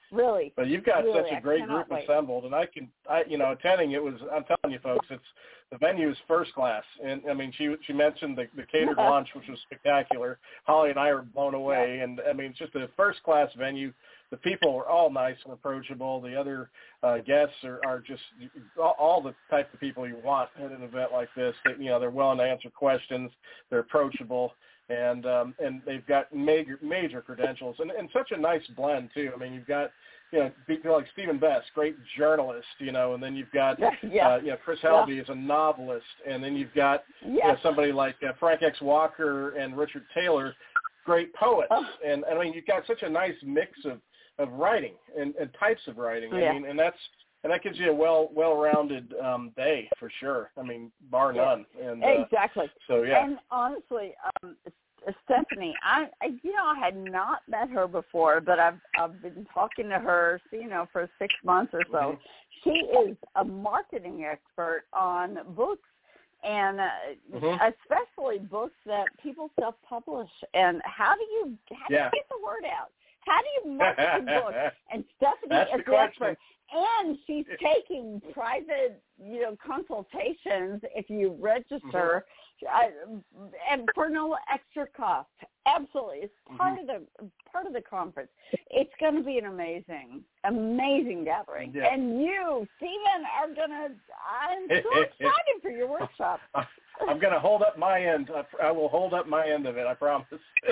Really. But you've got really, such a great group wait. assembled, and I can, I you know, attending it was. I'm telling you, folks, it's the venue is first class, and I mean, she she mentioned the, the catered lunch, which was spectacular. Holly and I were blown away, and I mean, it's just a first class venue. The people were all nice and approachable. The other uh, guests are, are just all, all the type of people you want at an event like this. That, you know, they're willing to answer questions. They're approachable, and um, and they've got major major credentials, and, and such a nice blend too. I mean, you've got, you know, people like Stephen Best, great journalist, you know, and then you've got, yeah. uh, you know, Chris Helby yeah. is a novelist, and then you've got yes. you know, somebody like uh, Frank X. Walker and Richard Taylor, great poets, oh. and I mean, you've got such a nice mix of of writing and, and types of writing. Yeah. I mean, and that's and that gives you a well well rounded um, day for sure. I mean, bar yeah. none. And uh, exactly. So yeah. And honestly, um, Stephanie, I, I you know I had not met her before, but I've I've been talking to her, you know, for six months or so. Mm-hmm. She is a marketing expert on books. And uh, mm-hmm. especially books that people self-publish. And how do you how do yeah. you get the word out? How do you market your book? And Stephanie That's is the the question. expert. And she's taking private, you know, consultations if you register, mm-hmm. uh, and for no extra cost. Absolutely, it's part mm-hmm. of the part of the conference. It's going to be an amazing, amazing gathering. Yeah. And you, Stephen, are going to. I'm so excited for your workshop. I'm going to hold up my end. I, I will hold up my end of it. I promise.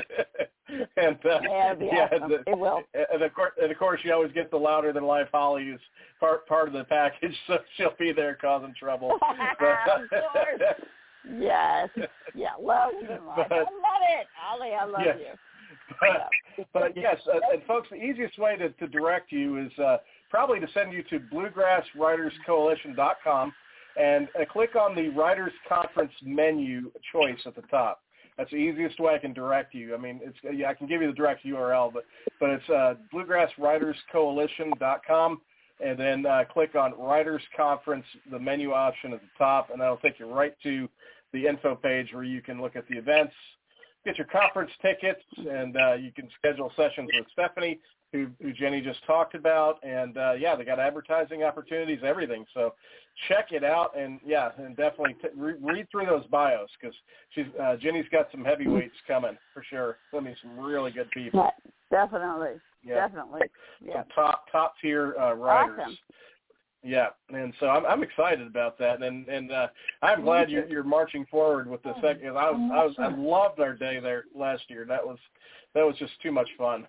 and uh, yeah, yeah, awesome. the, it will. And of course, and of course, you always get the louder than life Holly is part part of the package, so she'll be there causing trouble. Of course. Yes. Yeah, louder than life. But, I love it, Holly. I love yes. you. But, but yes, uh, and folks, the easiest way to, to direct you is uh, probably to send you to bluegrass writers coalition dot com and uh, click on the Writers Conference menu choice at the top. That's the easiest way I can direct you. I mean, it's yeah, I can give you the direct U R L, but but it's uh, bluegrass writers coalition dot com, and then uh, click on Writers Conference, the menu option at the top, and that'll take you right to the info page where you can look at the events, get your conference tickets, and uh, you can schedule sessions with Stephanie, who, who Jenny just talked about, and uh, yeah, they got advertising opportunities, everything. So check it out, and yeah, and definitely t- re- read through those bios because she's uh, Jenny's got some heavyweights coming for sure. I mean, some really good people. Yeah, definitely, yeah. definitely. Yeah, some top top tier uh, writers. Awesome. Yeah, and so I'm I'm excited about that, and and uh, I'm glad you're you're marching forward with the second. I was I was I loved our day there last year. That was that was just too much fun.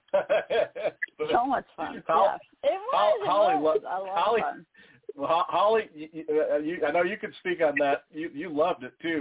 So much fun. Holly, yeah. It was. Holly, it was. I love Holly, fun. Well, Holly, you, uh, you, I know you could speak on that. You you loved it too.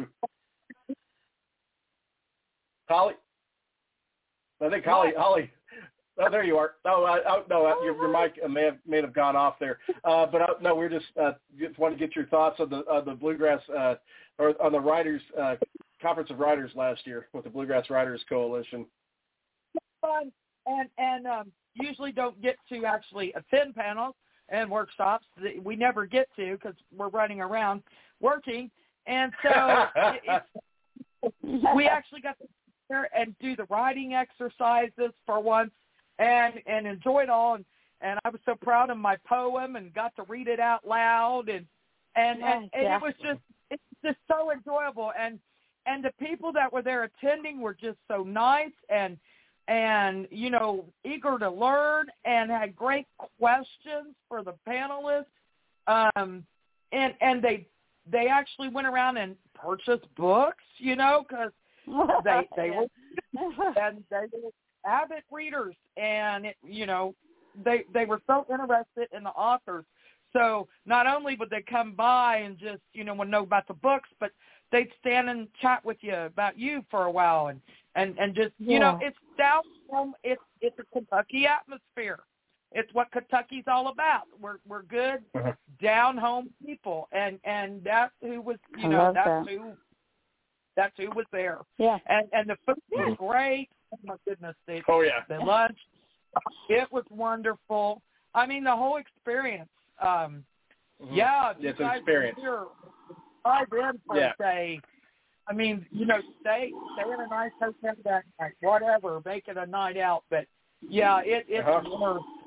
Holly, I think Holly Holly. Oh, there you are. Oh, I, oh no, uh, your, your mic may have may have gone off there. Uh, but uh, no, we're just uh, just want to get your thoughts on the on the Bluegrass uh, or on the Writers uh, Conference of Writers last year with the Bluegrass Writers Coalition. Fun and and um, usually don't get to actually attend panels and workshops. We never get to because we're running around working, and so it, it's, we actually got to sit there and do the writing exercises for once. And and enjoy it all, and, and I was so proud of my poem, and got to read it out loud, and and, yeah, and, and yeah. it was just it's just so enjoyable, and and the people that were there attending were just so nice, and and you know eager to learn, and had great questions for the panelists, um, and and they they actually went around and purchased books, you know, because they they were and they were avid readers, and it, you know they they were so interested in the authors. So not only would they come by and just you know would know about the books, but they'd stand and chat with you about you for a while, and and and just yeah. you know it's down home. It's it's a Kentucky atmosphere. It's what Kentucky's all about. We're we're good uh-huh. down home people, and and that's who was you I know that's that. who that's who was there. Yeah, and and the food was great. Oh my goodness, they, oh yeah, the lunch, it was wonderful. I mean, the whole experience. Um, mm-hmm. Yeah, it's you an guys experience. Here, drive in for yeah. a day. I mean, you know, stay stay in a nice hotel that night, whatever, make it a night out. But yeah, it it's uh-huh. worth it's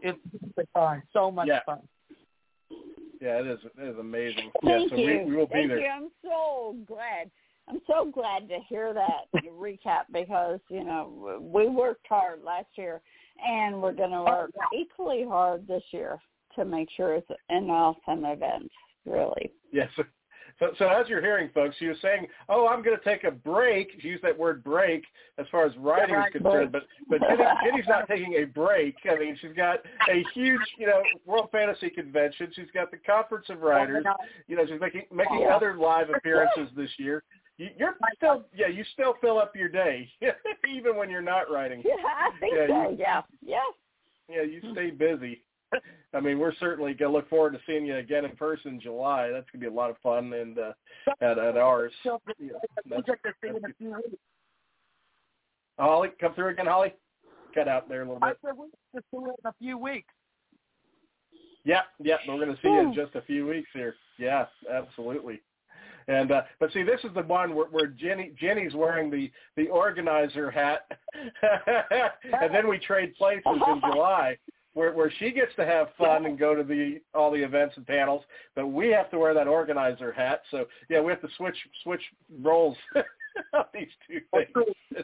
fun. So much yeah. fun. Yeah, it is. It is amazing. Thank yeah, so you. We, we will be Thank there. you. I'm so glad. I'm so glad to hear that recap because, you know, we worked hard last year and we're going to work equally hard this year to make sure it's an awesome event, really. Yes. Yeah, so, so, so as you're hearing, folks, she was saying, oh, I'm going to take a break. She used that word break as far as writing is concerned, but, but Jenny, Jenny's not taking a break. I mean, she's got a huge, you know, World Fantasy Convention. She's got the Conference of Writers. You know, she's making, making other live appearances this year. You're still, yeah, you still fill up your day, even when you're not writing. Yeah, I think yeah, so, you, yeah, yeah. Yeah, you stay busy. I mean, we're certainly going to look forward to seeing you again in person in July. That's going to be a lot of fun and uh, at, at ours. Yeah, that's, that's Holly, come through again, Holly? Cut out there a little bit. I said we can see it in a few weeks. Yeah, yeah, we're going to see you in just a few weeks here. Yeah, absolutely. And uh, but see, this is the one where, where Jenny Jenny's wearing the, the organizer hat, and then we trade places in July, where where she gets to have fun and go to the all the events and panels, but we have to wear that organizer hat. So yeah, we have to switch switch roles on these two things.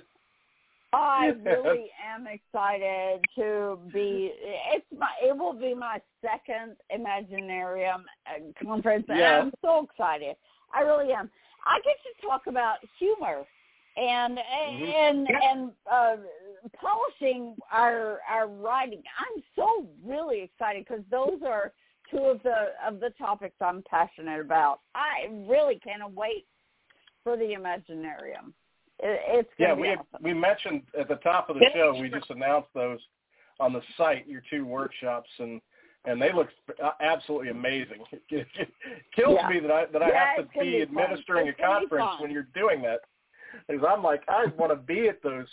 I really am excited to be. It's my. It will be my second Imaginarium conference, and yeah. I'm so excited. I really am. I get to talk about humor and mm-hmm. and and uh, polishing our our writing. I'm so really excited because those are two of the of the topics I'm passionate about. I really can't wait for the Imaginarium. It, it's yeah. be We awesome. had, we mentioned at the top of the show. We just announced those on the site. Your two workshops and. And they look absolutely amazing. It kills yeah. me that I that I yeah, have to be, be administering a conference when you're doing that, because I'm like I want to be at those.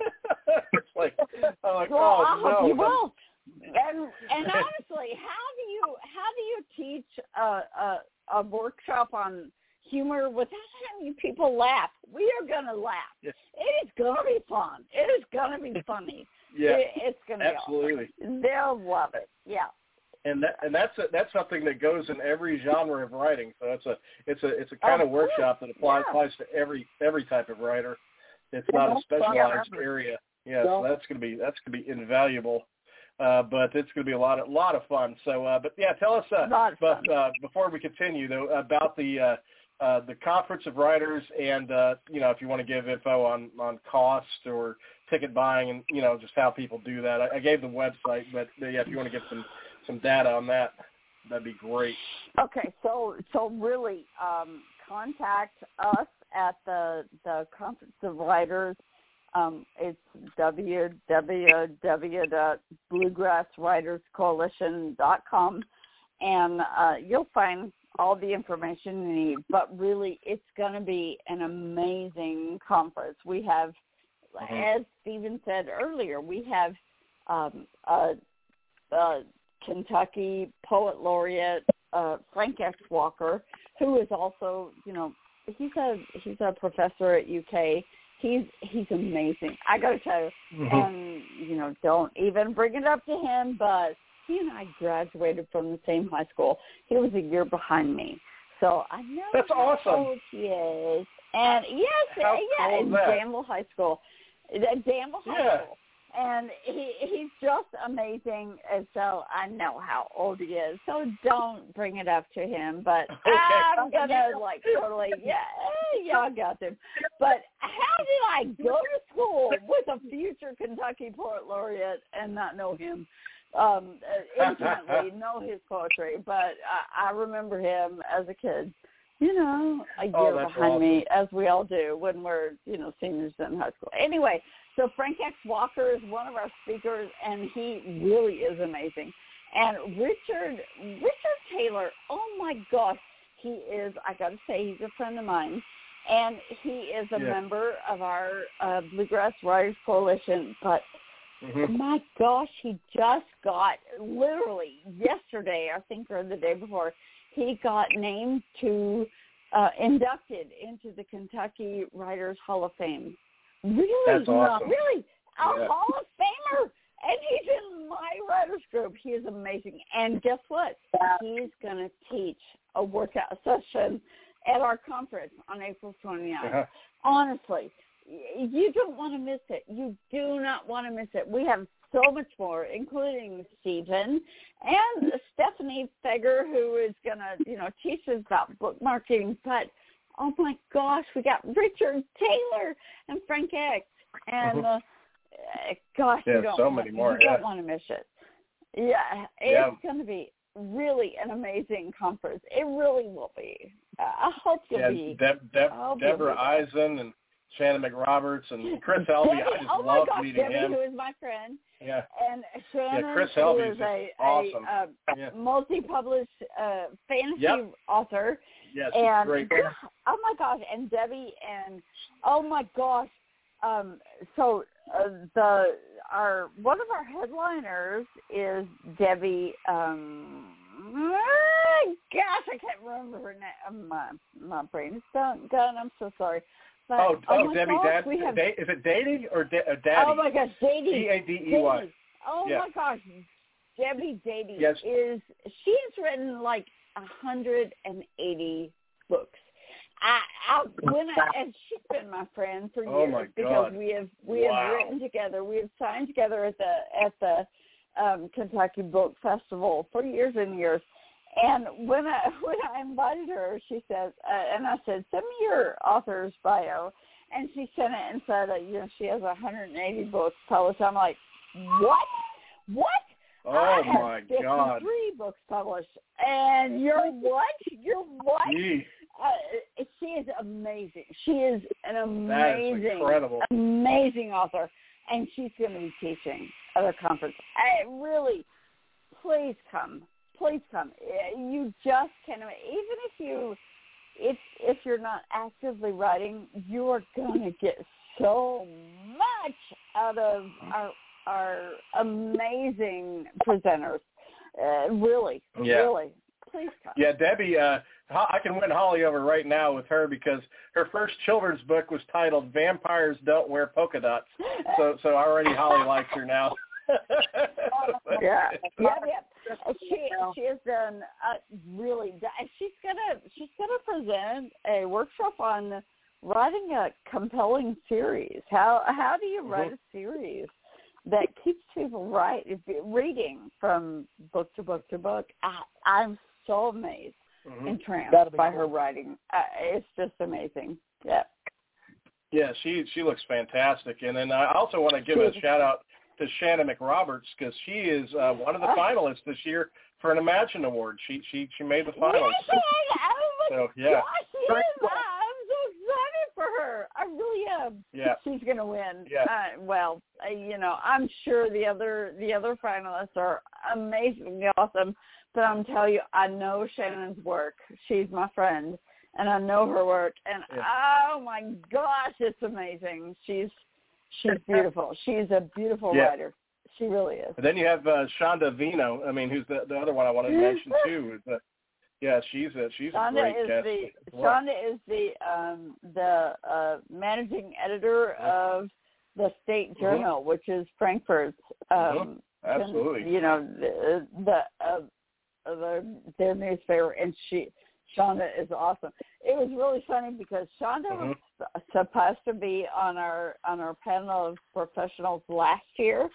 It's like I'm like well, oh no. You will. And and honestly, how do you how do you teach a, a a workshop on humor without having people laugh? We are gonna laugh. Yes. It is gonna be fun. It is gonna be funny. Yeah, it, it's gonna absolutely. be awesome. They'll love it. Yeah. And that and that's a, that's something that goes in every genre of writing. So it's a it's a it's a kind of of workshop that applies yeah. applies to every every type of writer. It's not a specialized yeah. area. Yeah, so that's gonna be that's gonna be invaluable. Uh, but it's going to be a lot of lot of fun. So, uh, but yeah, tell us. Uh, but uh, before we continue, though, about the uh, uh, the Conference of Writers, and uh, you know, if you want to give info on, on cost or ticket buying, and you know, just how people do that. I, I gave the website, but uh, yeah, if you want to get some, some data on that, that'd be great. Okay, so so really, um, contact us at the the Conference of Writers. Um, it's w w w dot bluegrass writers coalition dot com, and uh, you'll find all the information you need. But really, it's going to be an amazing conference. We have, mm-hmm. as Stephen said earlier, we have um, a, a Kentucky poet laureate, uh, Frank X. Walker, who is also, you know, he's a he's a professor at U K. He's he's amazing. I got to tell you, mm-hmm. and you know, don't even bring it up to him. But he and I graduated from the same high school. He was a year behind me, so I know that's how awesome. old he is. And yes, how yeah, cool in is that? Danville High School, at Danville High yeah. School, and he he's just amazing. And so I know how old he is. So don't bring it up to him. But okay. I'm gonna like totally yeah yeah I got him. But how did I go to school with a future Kentucky poet laureate and not know him um, intimately, know his poetry? But I, I remember him as a kid. You know, a year oh, behind awesome. me, as we all do when we're, you know, seniors in high school. Anyway, so Frank X. Walker is one of our speakers, and he really is amazing. And Richard Richard Taylor, oh, my gosh, he is, I got to say, he's a friend of mine. And he is a yeah. member of our uh, Bluegrass Writers Coalition. But, mm-hmm. my gosh, he just got, literally yesterday, I think, or the day before, he got named to, uh, inducted into the Kentucky Writers Hall of Fame. Really? That's awesome. Really? A yeah. Hall of Famer? And he's in my writers group. He is amazing. And guess what? He's going to teach a workout session at our conference on April twenty-ninth. Uh-huh. Honestly, you don't want to miss it. You do not want to miss it. We have so much more, including Stephen and Stephanie Feger, who is going to, you know, teach us about bookmarking. But, oh, my gosh, we got Richard Taylor and Frank X. And, uh, gosh, yeah, you don't, so want, many more, you yeah. don't want to miss it. Yeah, it's yeah. going to be really an amazing conference. It really will be. Uh, I hope you'll yeah, be. Deb, Deb, hope Deborah you'll be Eisen and Shannon McRoberts and Chris Helby. Debbie, I just oh my love gosh, meeting Debbie, him. who is my friend. Yeah. And Shannon, yeah, Chris who Helby is is a, awesome. a, a yeah. multi-published uh, fantasy yep. author. Yes, and great. Oh my gosh, and Debbie, and oh my gosh, um, so uh, the our one of our headliners is Debbie. Um, gosh, I can't remember her name. My my brain is done. done. I'm so sorry. But, oh, oh, oh Debbie, gosh, Dad, we have, da- is it Daddy or da- uh, Daddy? Oh my gosh, Daddy. D A D E Y. Oh yeah. my gosh, Debbie Daddy yes. is she has written like a hundred and eighty books. I, I when I, and she's been my friend for oh years my because God. we have we wow. have written together. We have signed together at the at the um, Kentucky Book Festival for years and years. And when I when I invited her, she says, uh, and I said, send me your author's bio. And she sent it and said, uh, you know, she has one hundred eighty books published. I'm like, what? What? Oh I have my God! fifty-three books published, and you're what? You're what? Gee. Uh, she is amazing. She is an amazing, that is incredible. amazing author, and she's going to be teaching at a conference. I really, please come, please come. You just can't. Even if you, if if you're not actively writing, you are going to get so much out of our our amazing presenters. Uh, really, yeah. really. Please come. Yeah, Debbie, uh, I can win Holly over right now with her because her first children's book was titled "Vampires Don't Wear Polka Dots." So, so already Holly likes her now. yeah, yeah, yeah. She she has done uh, really. She's gonna she's gonna present a workshop on writing a compelling series. How how do you write mm-hmm. a series that keeps people right reading from book to book to book? I, I'm so amazed mm-hmm. and entranced by cool. her writing. Uh, it's just amazing. Yeah. Yeah, she she looks fantastic. And then I also want to give a shout out to Shannon McRoberts because she is uh, one of the finalists this year for an Imagine Award. She she she made the finals. Yes, oh my so yeah. gosh, she is. I'm so excited for her. I really am. Yeah. She's gonna win. Yeah. Uh, well, uh, you know, I'm sure the other the other finalists are amazingly awesome. But I'm telling you, I know Shannon's work. She's my friend, and I know her work. And yeah. oh my gosh, it's amazing. She's she's beautiful. She's a beautiful yeah. writer. She really is. And then you have uh, Shonda Vino. I mean, who's the the other one I wanted to mention too? Is, uh, yeah, she's a she's Shonda a great is guest. the Well. Shonda is the um, the uh, managing editor of the State Journal, mm-hmm. which is Frankfurt's. Um, mm-hmm. Absolutely. You know the the. Uh, Their, their newspaper, and she, Shonda is awesome. It was really funny because Shonda mm-hmm. was supposed to be on our on our panel of professionals last year,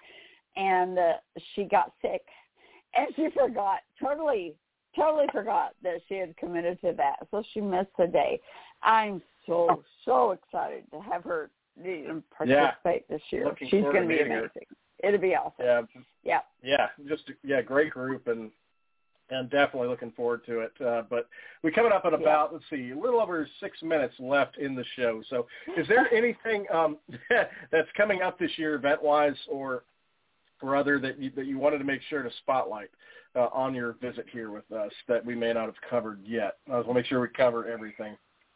and uh, she got sick, and she forgot totally, totally forgot that she had committed to that, so she missed the day. I'm so so excited to have her you know, participate yeah. this year. Looking She's going to be amazing. Her. It'll be awesome. Yeah, yeah, yeah, just yeah, great group and. And definitely looking forward to it. Uh, but we're coming up at about, yeah. let's see, a little over six minutes left in the show. So is there anything um, that's coming up this year event-wise or or other that you, that you wanted to make sure to spotlight uh, on your visit here with us that we may not have covered yet? I want to make sure we cover everything.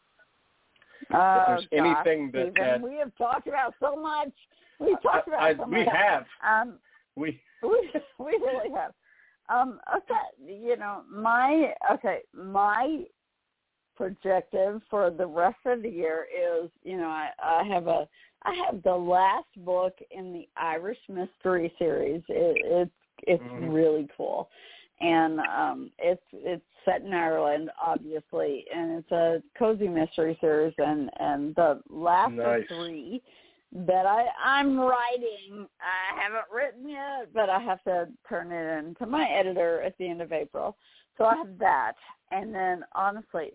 Uh, if there's gosh, anything that, that... We have talked about so much. We've talked about I, I, so we much. Have. Um, we we we really have. Um, okay, you know, my, okay, my projective for the rest of the year is, you know, I, I have a, I have the last book in the Irish Mystery series. It, it's it's mm-hmm. really cool, and um, it's it's set in Ireland, obviously, and it's a cozy mystery series. And, and the last nice. of three that I I'm writing, I haven't written yet, but I have to turn it in to my editor at the end of April. So I have that, and then honestly,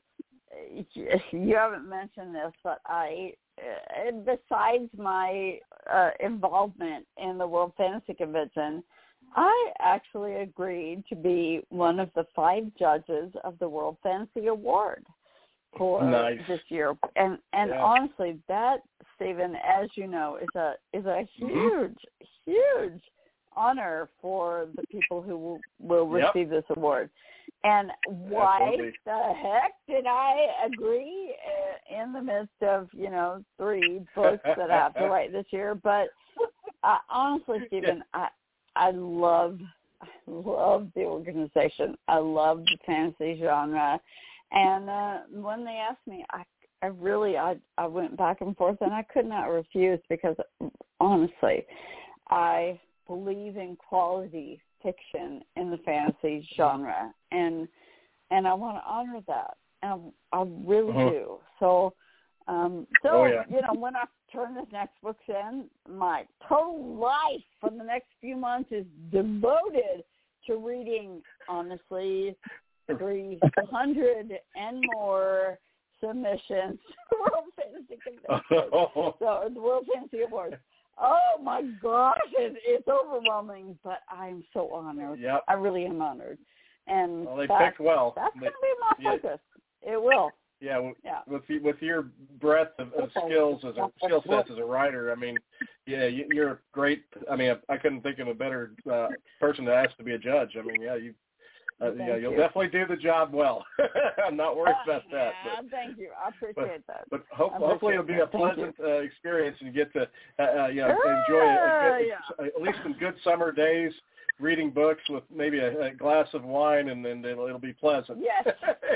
you haven't mentioned this, but I, besides my uh, involvement in the World Fantasy Convention, I actually agreed to be one of the five judges of the World Fantasy Award for nice. this year. And and yeah. honestly, that, Stephen, as you know, is a is a huge, mm-hmm. huge honor for the people who will, will yep. receive this award. And why Absolutely. the heck did I agree uh, in the midst of, you know, three books that I have to write this year? But uh, honestly, Stephen, I I love I love the organization. I love the fantasy genre. And uh, when they asked me, I I really I I went back and forth, and I could not refuse because honestly, I believe in quality fiction in the fantasy genre, and and I want to honor that, and I, I really uh-huh. do. So, um, so oh, yeah. you know, when I turn this next book in, my total life for the next few months is devoted to reading, honestly, three hundred and more submissions to World Fantasy Convention. So the World Fantasy Awards. Oh my gosh, it, it's overwhelming, but I'm so honored. Yep. I really am honored. And well, they that, picked well. That's they, going to be my yeah. focus. It will. Yeah, with, yeah. with with your breadth of, of skills as a skill sets as a writer, I mean, yeah, you, you're great. I mean, I, I couldn't think of a better uh, person to ask to be a judge. I mean, yeah, you. Uh, yeah, you'll you. definitely do the job well. I'm not worried about that. Yeah, but, thank you. I appreciate but, that. But hope, appreciate hopefully it'll be a pleasant uh, experience, and you get to uh, uh, you know uh, enjoy a, a, yeah. at least some good summer days reading books with maybe a, a glass of wine, and then it'll, it'll be pleasant. Yes.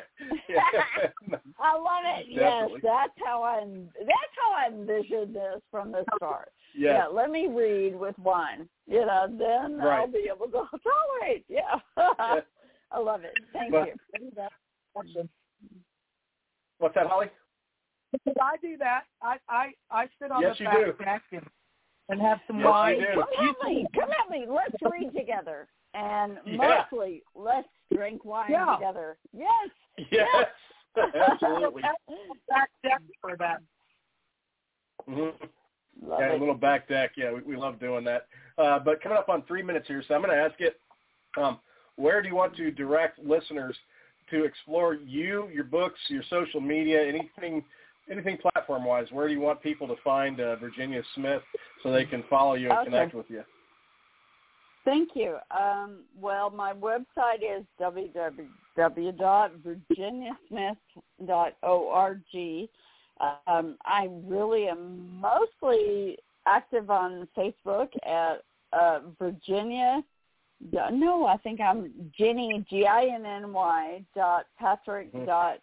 I love it. Definitely. Yes, that's how I that's how I envisioned this from the start. Yes. Yeah, let me read with wine. You know, then right. I'll be able to tolerate. Yeah. yeah. I love it. Thank but, you. What's that, Holly? I do that. I I, I sit on yes, the you back do. deck and, and have some yes, wine. You do. Come at me. Come at me. Let's read together. And yeah. mostly, let's drink wine yeah. together. Yes. Yes. yes. Absolutely. Back deck for that. Mm-hmm. Love yeah, it. a little back deck. Yeah, we, we love doing that. Uh, but coming up on three minutes here, so I'm going to ask it, um, where do you want to direct listeners to explore you, your books, your social media, anything anything platform-wise? Where do you want people to find uh, Virginia Smith so they can follow you and okay. connect with you? Thank you. Um, well, my website is w w w dot virginia smith dot org. Um, I really am mostly active on Facebook at uh, Virginia. No, I think I'm Ginny, G I N N Y dot Patrick dot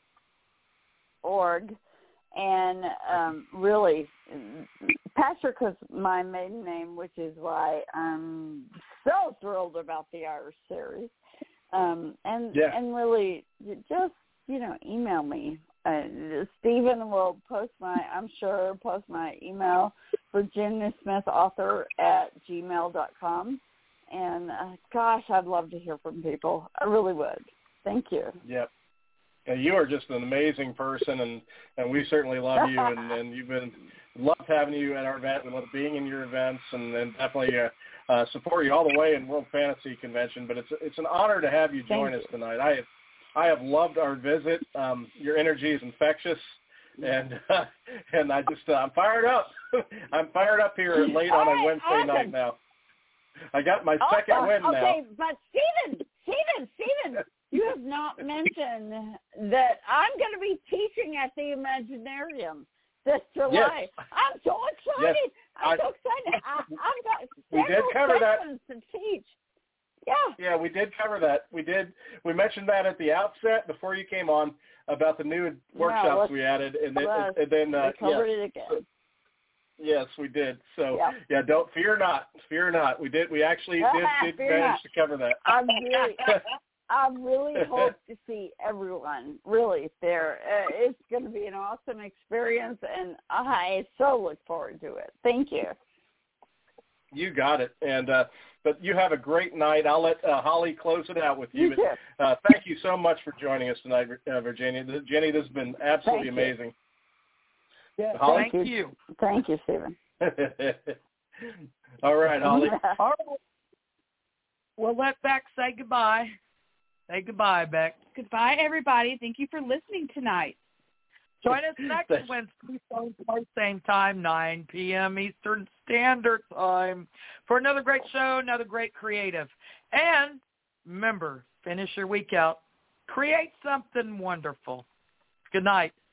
org. And um, really, Patrick is my maiden name, which is why I'm so thrilled about the Irish series. Um, and yeah. and really, just, you know, email me. Uh, Stephen will post my, I'm sure, post my email, Virginia Smith Author at gmail dot com. And, uh, gosh, I'd love to hear from people. I really would. Thank you. Yep. And you are just an amazing person, and, and we certainly love you, and, and you've been loved having you at our event. We love being in your events, and, and definitely uh, uh, support you all the way in World Fantasy Convention. But it's it's an honor to have you join Thank us you. tonight. I have, I have loved our visit. Um, your energy is infectious, and uh, and I just uh, I'm fired up. I'm fired up here late on right, a Wednesday awesome. night now. I got my Oh, second win okay, now. Okay, but Stephen, Stephen, Stephen, you have not mentioned that I'm going to be teaching at the Imaginarium this July. Yes. I'm so excited. Yes. I'm I, so excited. I, I've got we did several cover that. sessions to teach. Yeah. Yeah, we did cover that. We did. We mentioned that at the outset before you came on about the new workshops let's- we added, and then, let's- and then uh, we covered yeah. it again. Yes, we did. So Yep. yeah, don't fear not, fear not. We did. We actually did, did Fear manage not. to cover that. I really, I really hope to see everyone really there. Uh, it's going to be an awesome experience, and I so look forward to it. Thank you. You got it. And uh, but you have a great night. I'll let uh, Holly close it out with you. You too. Uh, thank you so much for joining us tonight, uh, Virginia. Jenny, this has been absolutely Thank you. amazing. Yeah, Holly? thank you. Thank you, Stephen. All right, Holly. All right. We'll let Beck say goodbye. Say goodbye, Beck. Goodbye, everybody. Thank you for listening tonight. Join us next Wednesday, same place, same time, nine p.m. Eastern Standard Time, for another great show, another great creative. And remember, finish your week out. Create something wonderful. Good night.